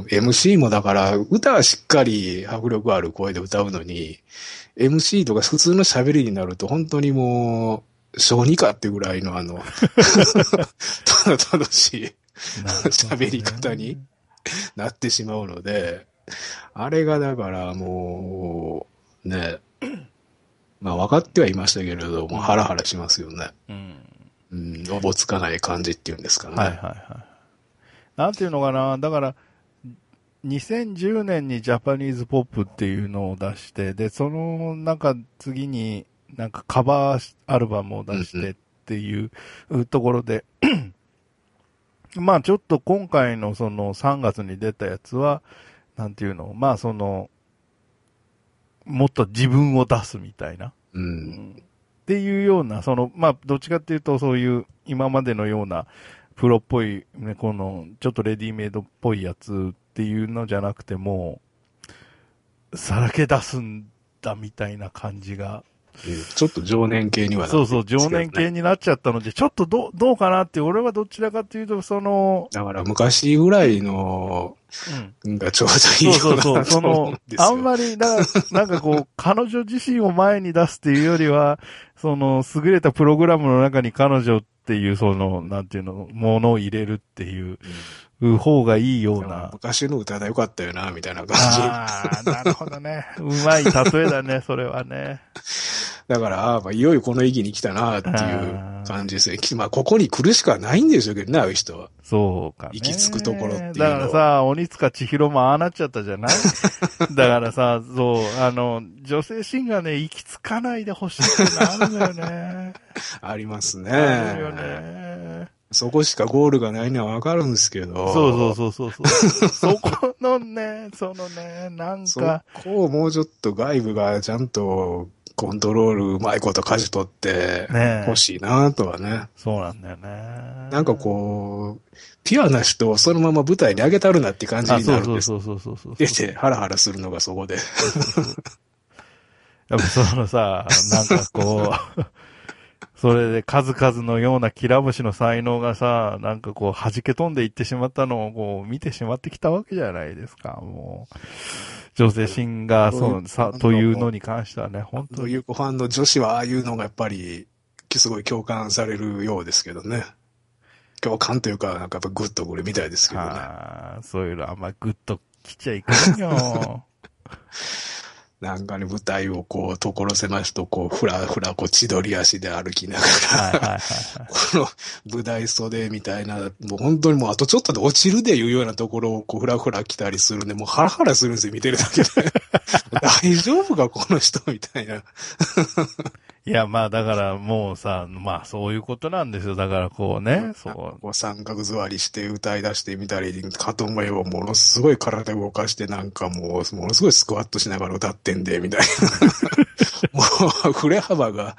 エムシー もだから、歌はしっかり迫力ある声で歌うのに、エムシー とか普通の喋りになると本当にもう、小児科ってぐらいのあの、ただ楽しい喋り方になってしまうので、あれがだからもう、ね、まあ分かってはいましたけれども、ハラハラしますよね。うん。うん、おぼつかない感じっていうんですかね。 はいはいはい。なんていうのかな、だから、にせんじゅうねんにジャパニーズポップっていうのを出して、で、そのなんか次になんかカバーアルバムを出してっていうところで、まあちょっと今回のそのさんがつに出たやつは、なんていうの、まあその、もっと自分を出すみたいな。 うん、 うん、っていうような、その、まあどっちかっていうとそういう今までのようなプロっぽい、ね、このちょっとレディメイドっぽいやつっていうのじゃなくても、さらけ出すんだみたいな感じが。 ちょっと常年系にはなって、 ね、そうそう、常年系になっちゃったので、ちょっとどう、どうかなって、俺はどちらかというと、その、 だから昔ぐらいの、うん、がちょうどいいような。 そうそうそう、その、あんまり、だから、なんかこう、彼女自身を前に出すっていうよりは、その、優れたプログラムの中に彼女っていう、その、なんていうの、ものを入れるっていう、う方がいいような。 昔の歌でよかったよな、みたいな感じ。 ああ、なるほどね。うまい例えだね、それはね。 だから、あまあ、いよいよこの域に来たな、っていう感じですね。まあ、ここに来るしかないんでしょうけどね、ああいう人は。 そうかね。 行き着くところっていうのだからさ、鬼塚千尋もああなっちゃったじゃないだからさ、そう、あの、女性シンガーね、行き着かないでほしいってのあるんだよね。 ありますね。 あるよね。 そこしかゴールがないのはわかるんですけど。 そうそうそうそうそう。そこのね、そのね、なんか。 そこをもうちょっと外部がちゃんとコントロールうまいこと舵取って欲しいなとはね。ねそうなんだよね。 なんかこう、ピュアな人をそのまま舞台に上げたるなって感じになるんです。 そうそうそうそうそうそう。 出てハラハラするのがそこで。そうそうそうやっぱそのさ、なんかこう、それで数々のようなきら星の才能がさ、なんかこう弾け飛んでいってしまったのをこう見てしまってきたわけじゃないですか、もう。女性シンガー、そう、さ、というのに関してはね、本当に。 ユーコファンの女子はああいうのがやっぱり、すごい共感されるようですけどね。共感というか、なんかやっぱグッとくるみたいですけどね。 ああ、そういうのあんまグッと来ちゃいかんよ。 なんかね、舞台をこう、所狭しとこう、ふらふらこう、千鳥足で歩きながら、はいはいはいはい、この舞台袖みたいな、もう本当にもうあとちょっとで落ちるでいうようなところをこう、ふらふら来たりするんで、もうハラハラするんですよ、見てるだけで。大丈夫か、この人みたいな。 いや、まあだからもうさ、まあそういうことなんですよ。だからこうね、そう。 こう三角座りして歌い出してみたり、かと思えばものすごい体動かしてなんかもう、ものすごいスクワットしながら歌ってんで、みたいな。もう、振れ幅が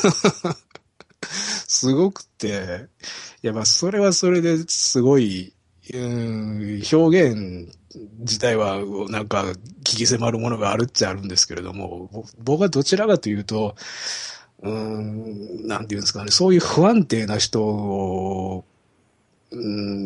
すごくて、いやまあそれはそれですごい、うん、表現自体はなんか聞き迫るものがあるっちゃあるんですけれども、僕はどちらかというと、うーん、なんていうんですかね、そういう不安定な人を、うん、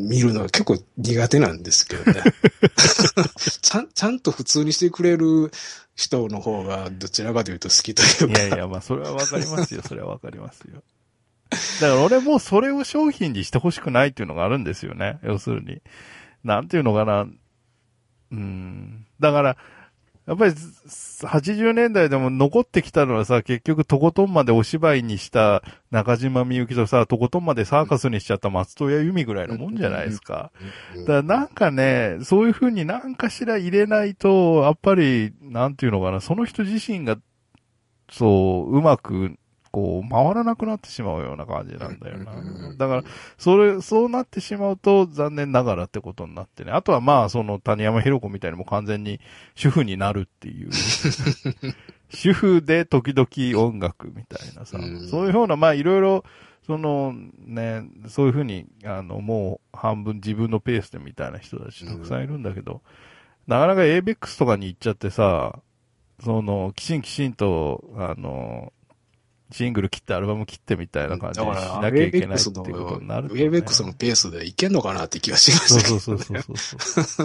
見るのは結構苦手なんですけどね。ちゃん、ちゃんと普通にしてくれる人の方がどちらかというと好きというか。 いやいや、まあそれはわかりますよ。それはわかりますよ。だから俺もそれを商品にしてほしくないっていうのがあるんですよね。要するに。なんていうのかな。うん。だから、 やっぱりはちじゅうねんだいでも残ってきたのはさ、結局とことんまでお芝居にした中島みゆきとさ、とことんまでサーカスにしちゃった松任谷由実ぐらいのもんじゃないですか。だからなんかね、そういう風になんかしら入れないと、やっぱり、なんていうのかな、その人自身が、そう、うまく、こう、回らなくなってしまうような感じなんだよな。だから、それ、そうなってしまうと残念ながらってことになってね。あとはまあ、その谷山博子みたいにも完全に主婦になるっていう。主婦で時々音楽みたいなさ。そういうような、まあいろいろ、そのね、そういうふうに、あの、もう半分自分のペースでみたいな人たちたくさんいるんだけど、なかなか エーベックス とかに行っちゃってさ、その、きちんきちんと、あの、シングル切ってアルバム切ってみたいな感じにしなきゃいけないっていうことになると、ね。 ウェイベックスのペースでいけんのかなって気がしましたけど、ね。 そうそうそうそうそう。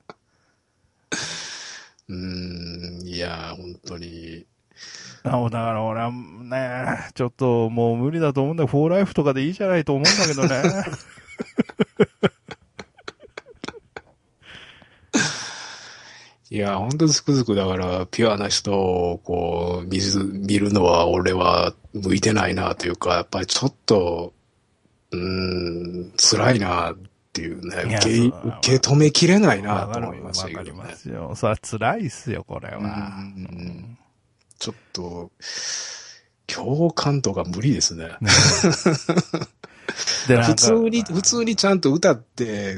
うーん、いや、本当に。 あ、だから俺はね、ちょっともう無理だと思うんだけど、フォーライフとかでいいじゃないと思うんだけどね。 いや、本当につくづくだから、ピュアな人をこう、見る、見るのは俺は向いてないなというか、やっぱりちょっと、うーん、辛いなっていうね、受け、受け止めきれないなと思いましたけどね。 わかりますよ。それは辛いっすよ、これは。うんうんちょっと、共感とか無理ですね。ねで普通に、普通にちゃんと歌って、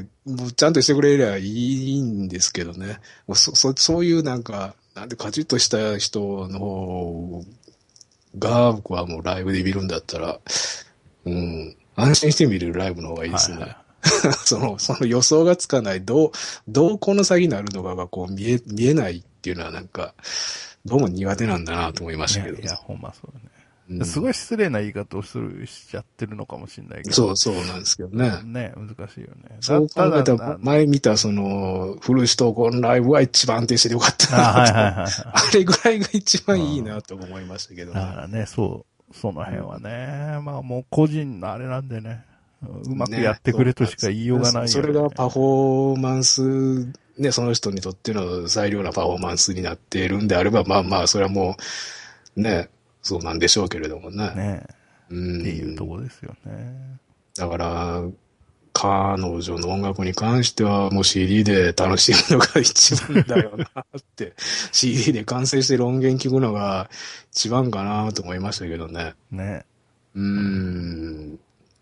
もうちゃんとしてくれりゃいいんですけどね。もうそ、そ、そういうなんか、なんでカチッとした人の方が、僕はもうライブで見るんだったら、うん、安心して見れるライブの方がいいですね。はいはいその、その予想がつかない、どう、どうこの先になるのかがこう見え、見えないっていうのはなんか、どうも苦手なんだなと思いましたけど。 いや、いやほんまそうね。うん、すごい失礼な言い方をする、しちゃってるのかもしれないけど。 そう、そうなんですけどね。 ね、難しいよね。 そう考えたら、前見たその、古市東高のライブは一番安定しててよかったなと。あ、はいはいはい、あれぐらいが一番いいなと思いましたけどね。 だからね、そう、その辺はね、うん、まあもう個人のあれなんでね。うまくやってくれとしか言いようがないよね。 それがパフォーマンス、ね、その人にとっての最良なパフォーマンスになっているんであれば、まあまあ、それはもう、ね、そうなんでしょうけれどもね。 ねえ。うん。っていうとこですよね。 だから、彼女の音楽に関しては、もう シーディー で楽しむのが一番だよなって、シーディー で完成してる音源聞くのが一番かなと思いましたけどね。 ね。 うーん。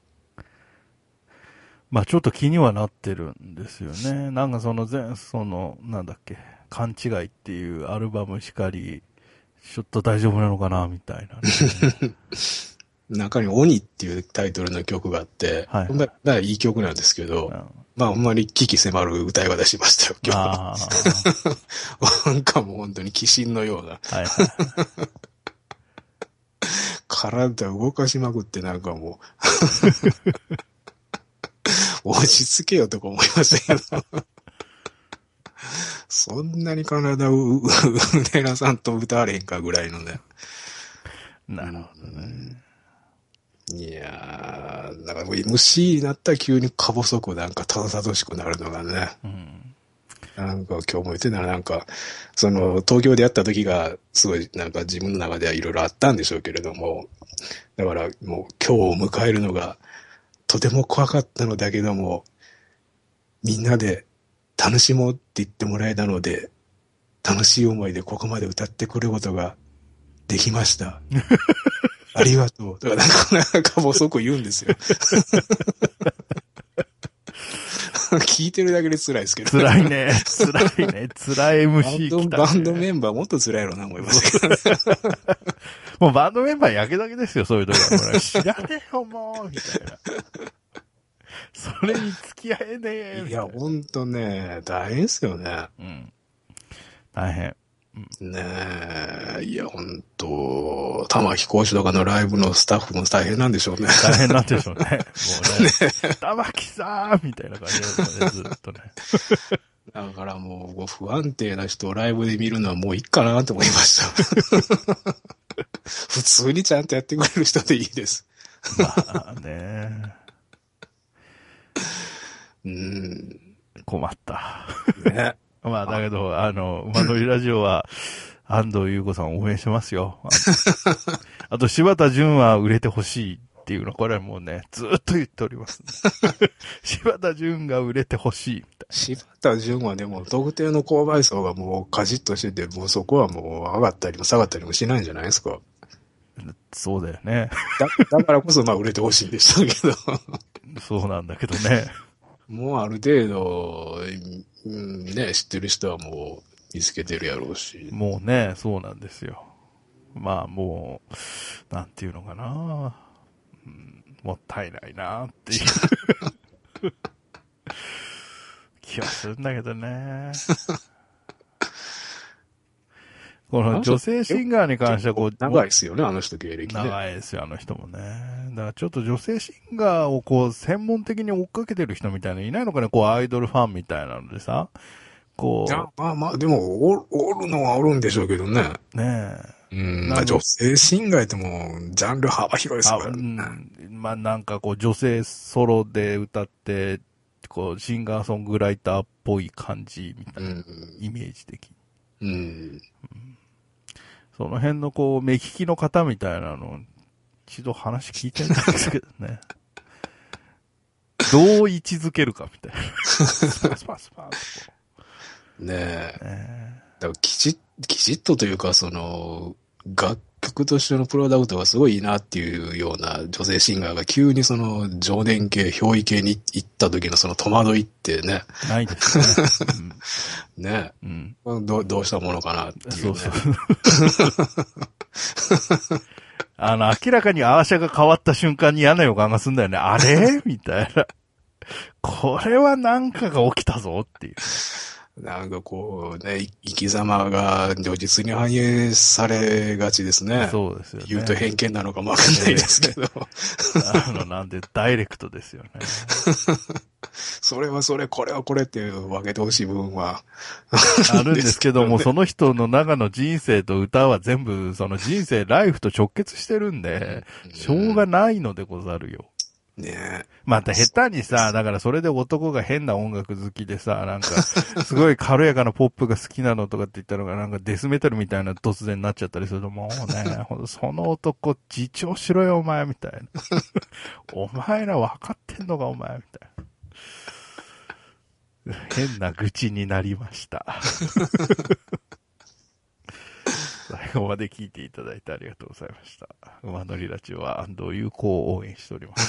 まあちょっと気にはなってるんですよね。なんかその前、その、なんだっけ、勘違いっていうアルバムしかり、ちょっと大丈夫なのかな、みたいな、ね。 中に鬼っていうタイトルの曲があって、はい、はいまあ、いい曲なんですけど、うん、まああんまり危機迫る歌いは出しましたよ、今日は。なんかもう本当に鬼神のような。はいはい体動かしまくってなんかもう、落ち着けよとか思いましたけど。そんなに体をうねらさんと歌われへんかぐらいのね。 なるほどね。 いやー、なんか エムシー になったら急にか細くなんかたどたどしくなるのがね。うん、なんか今日も言ってたらなんか、その東京でやった時がすごいなんか自分の中ではいろいろあったんでしょうけれども、だからもう今日を迎えるのがとても怖かったのだけども、みんなで楽しもうって言ってもらえたので、楽しい思いでここまで歌ってくることができました。ありがとう。だからなんか細く言うんですよ。聞いてるだけで辛いですけど。 辛いね。辛いね。辛い エムシー 来た、ね。 バンドメンバーもっと辛いろな思いますけど、ね。 もうバンドメンバーやけだけですよ、そういう時は。知らねえよ、もうみたいな。それに付き合えねえ。 いや、ほんとね、大変ですよね。 うん。大変。 うん、ねえ、いや、ほんと、玉木講師とかのライブのスタッフも大変なんでしょうね。 大変なんでしょうね。もうね、玉木さんみたいな感じですね、ずっとね。 だからもう、不安定な人をライブで見るのはもういいかなと思いました。普通にちゃんとやってくれる人でいいです。 まあね。 うん。 困った。 ね。 まあ、だけど、あの、馬乗りラジオは、安藤優子さんを応援してますよ。ああと、柴田純は売れてほしいっていうの、これはもうね、ずーっと言っております、ね。柴田純が売れてほしいみたいな。 柴田純はでも、特定の購買層がもうカジッとしてて、もうそこはもう上がったりも下がったりもしないんじゃないですか。 そうだよね。 だ、だからこそまあ売れてほしいんでしたけど。 そうなんだけどね。 もうある程度、うん、ね、知ってる人はもう見つけてるやろうし。 もうね、そうなんですよ。まあもう、なんていうのかな、うん、もったいないなっていう気はするんだけどね。この女性シンガーに関してはこう、 長いですよね、あの人経歴ね。 長いですよ、あの人もね。だからちょっと女性シンガーをこう、専門的に追っかけてる人みたいなのいないのかね、こう、アイドルファンみたいなのでさ。こう。 いや、まあまあ、でも、お、おるのはおるんでしょうけどね。 ねえ。 うん、まあ女性シンガーってもう、ジャンル幅広いですからね。 あ、うん。まあなんかこう、女性ソロで歌って、こう、シンガーソングライターっぽい感じみたいな、うん、イメージ的に。 うん。うん、 その辺のこう、目利きの方みたいなの、一度話聞いてみたいんですけどね。どう位置づけるかみたいな。スパスパスパとこう。ねえ。 ねえ。 だからきちっ、きちっとというか、その、楽曲としてのプロダクトがすごいいいなっていうような女性シンガーが急にその上年系、憑依系に行った時のその戸惑いってね。 ないですね。 うん、ねえ、うん。ど。どうしたものかなっていう、ね。そうそう。 あの、明らかにアーシャが変わった瞬間に嫌な予感がするんだよね。あれみたいな。これはなんかが起きたぞっていう。 なんかこうね、生き様が如実に反映されがちですね。 そうですよね。 言うと偏見なのかもわかんないですけど。 あの、なんで、ダイレクトですよね。 それはそれ、これはこれっていう分けてほしい部分はあるんですけども、その人の中の人生と歌は全部、その人生、ライフと直結してるんで、しょうがないのでござるよ。 ねえ。 また下手にさ、だからそれで男が変な音楽好きでさ、なんか、すごい軽やかなポップが好きなのとかって言ったのが、なんかデスメタルみたいな突然になっちゃったりすると、もうね、その男自重しろよお前みたいな。お前ら分かってんのかお前みたいな。変な愚痴になりました。最後まで聞いていただいてありがとうございました。馬乗りラジオは安藤優子を応援しております。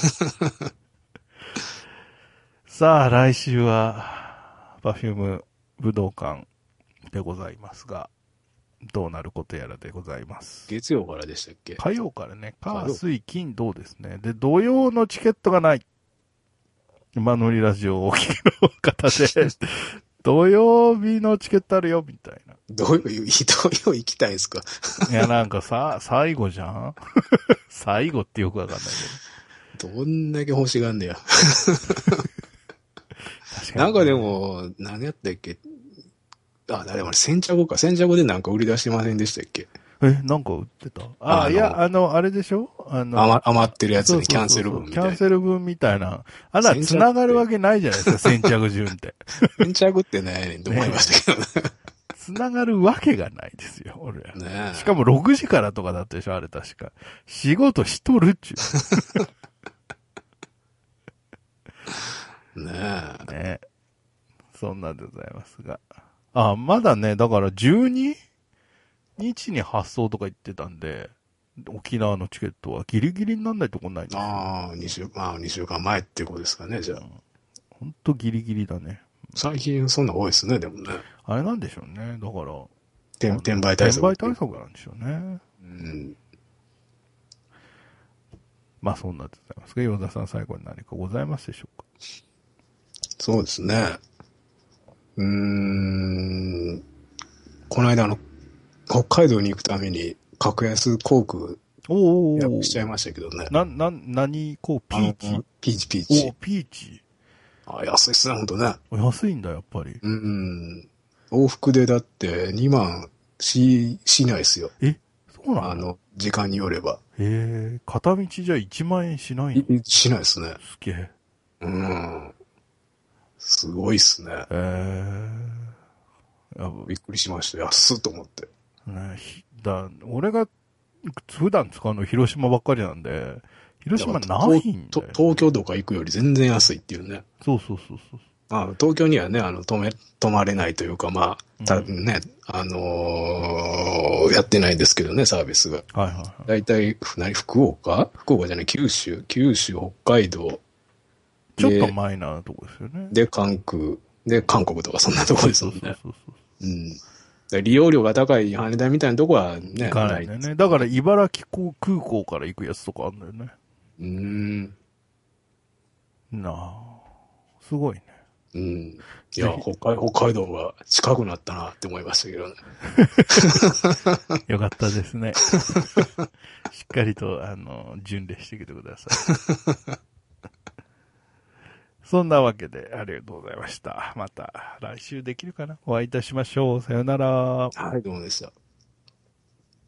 さあ、来週は、パフューム武道館でございますが、どうなることやらでございます。 月曜からでしたっけ？ 火曜からね、火、水、金、土ですね。で、土曜のチケットがない。馬乗りラジオをお聞きの方で、土曜日のチケットあるよ、みたいな。 どういう、どういう行きたいですか？ いや、なんかさ、最後じゃん最後ってよくわかんないけど。どんだけ欲しがんねや。確かに、ね。なんかでも、何やったっけ？あ、でも先着か。先着でなんか売り出してませんでしたっけ？ え、なんか売ってた？ああ、いや、あの、あれでしょ？あの、 余、余ってるやつにキャンセル分みたいな。 キャンセル分みたいな。あら、繋がるわけないじゃないですか、先着順って。 先着ってね、と思いましたけどね。 繋がるわけがないですよ、俺ら。 ねえ。 しかもろくじからとかだったでしょ、あれ確か。仕事しとるっちゅう。ねえ。ねえ。そんなんでございますが。あ、まだね、だからじゅうににちに発送とか言ってたんで、沖縄のチケットはギリギリになんないとこないんですよ。 ああ、に週間、まあにしゅうかんまえっていうことですかね、じゃあ。うん、 ほんとギリギリだね。 最近そんな多いですね、でもね。 あれなんでしょうね。だから。 転、転売対策。 転売対策なんでしょうね。 うん。 まあそんなでございますが、岩田さん最後に何かございますでしょうか？ そうですね。うーん。この間あの、北海道に行くために、格安航空、予約しちゃいましたけどね。 な、な、何、こう、ピーチ？ ピーチピーチ。 お、ピーチ。 あ、安いっすね、ほんとね。 安いんだ、やっぱり。 うん。往復でだってにまんし、しないっすよ。 え、そうなの？ あの、時間によれば。 へえ、片道じゃいちまんえんしないの？ しないっすね。 すげえ。 うん。すごいっすね。 へえ。 びっくりしました。安っと思って。 ね、だ俺が普段使うの広島ばっかりなんで、広島ないんだよ、ね。 東京とか行くより全然安いっていうね。 そうそうそうそう。 まあ、東京にはね、あの、止め、止まれないというか、まあ、た、ね、うん、あのー、やってないですけどね、サービスが。 はいはいはい。 だいたい、何、福岡福岡じゃない、九州、九州、北海道。 ちょっとマイナーなとこですよね。 で、関空。で、韓国とかそんなとこですもんね。 そうそうそうそう。 うん。利用料が高い羽田みたいなとこはね、 行かないんだよね。だから茨城港空港から行くやつとかあるんだよね。 うーん。 なあ。すごいね。 うん。いや、北海、北海道が近くなったなって思いましたけどね。 よかったですね。しっかりと、あの、巡礼してきてください。そんなわけで、ありがとうございました。また来週できるかなお会いいたしましょう。さよなら。 はい、どうもでした。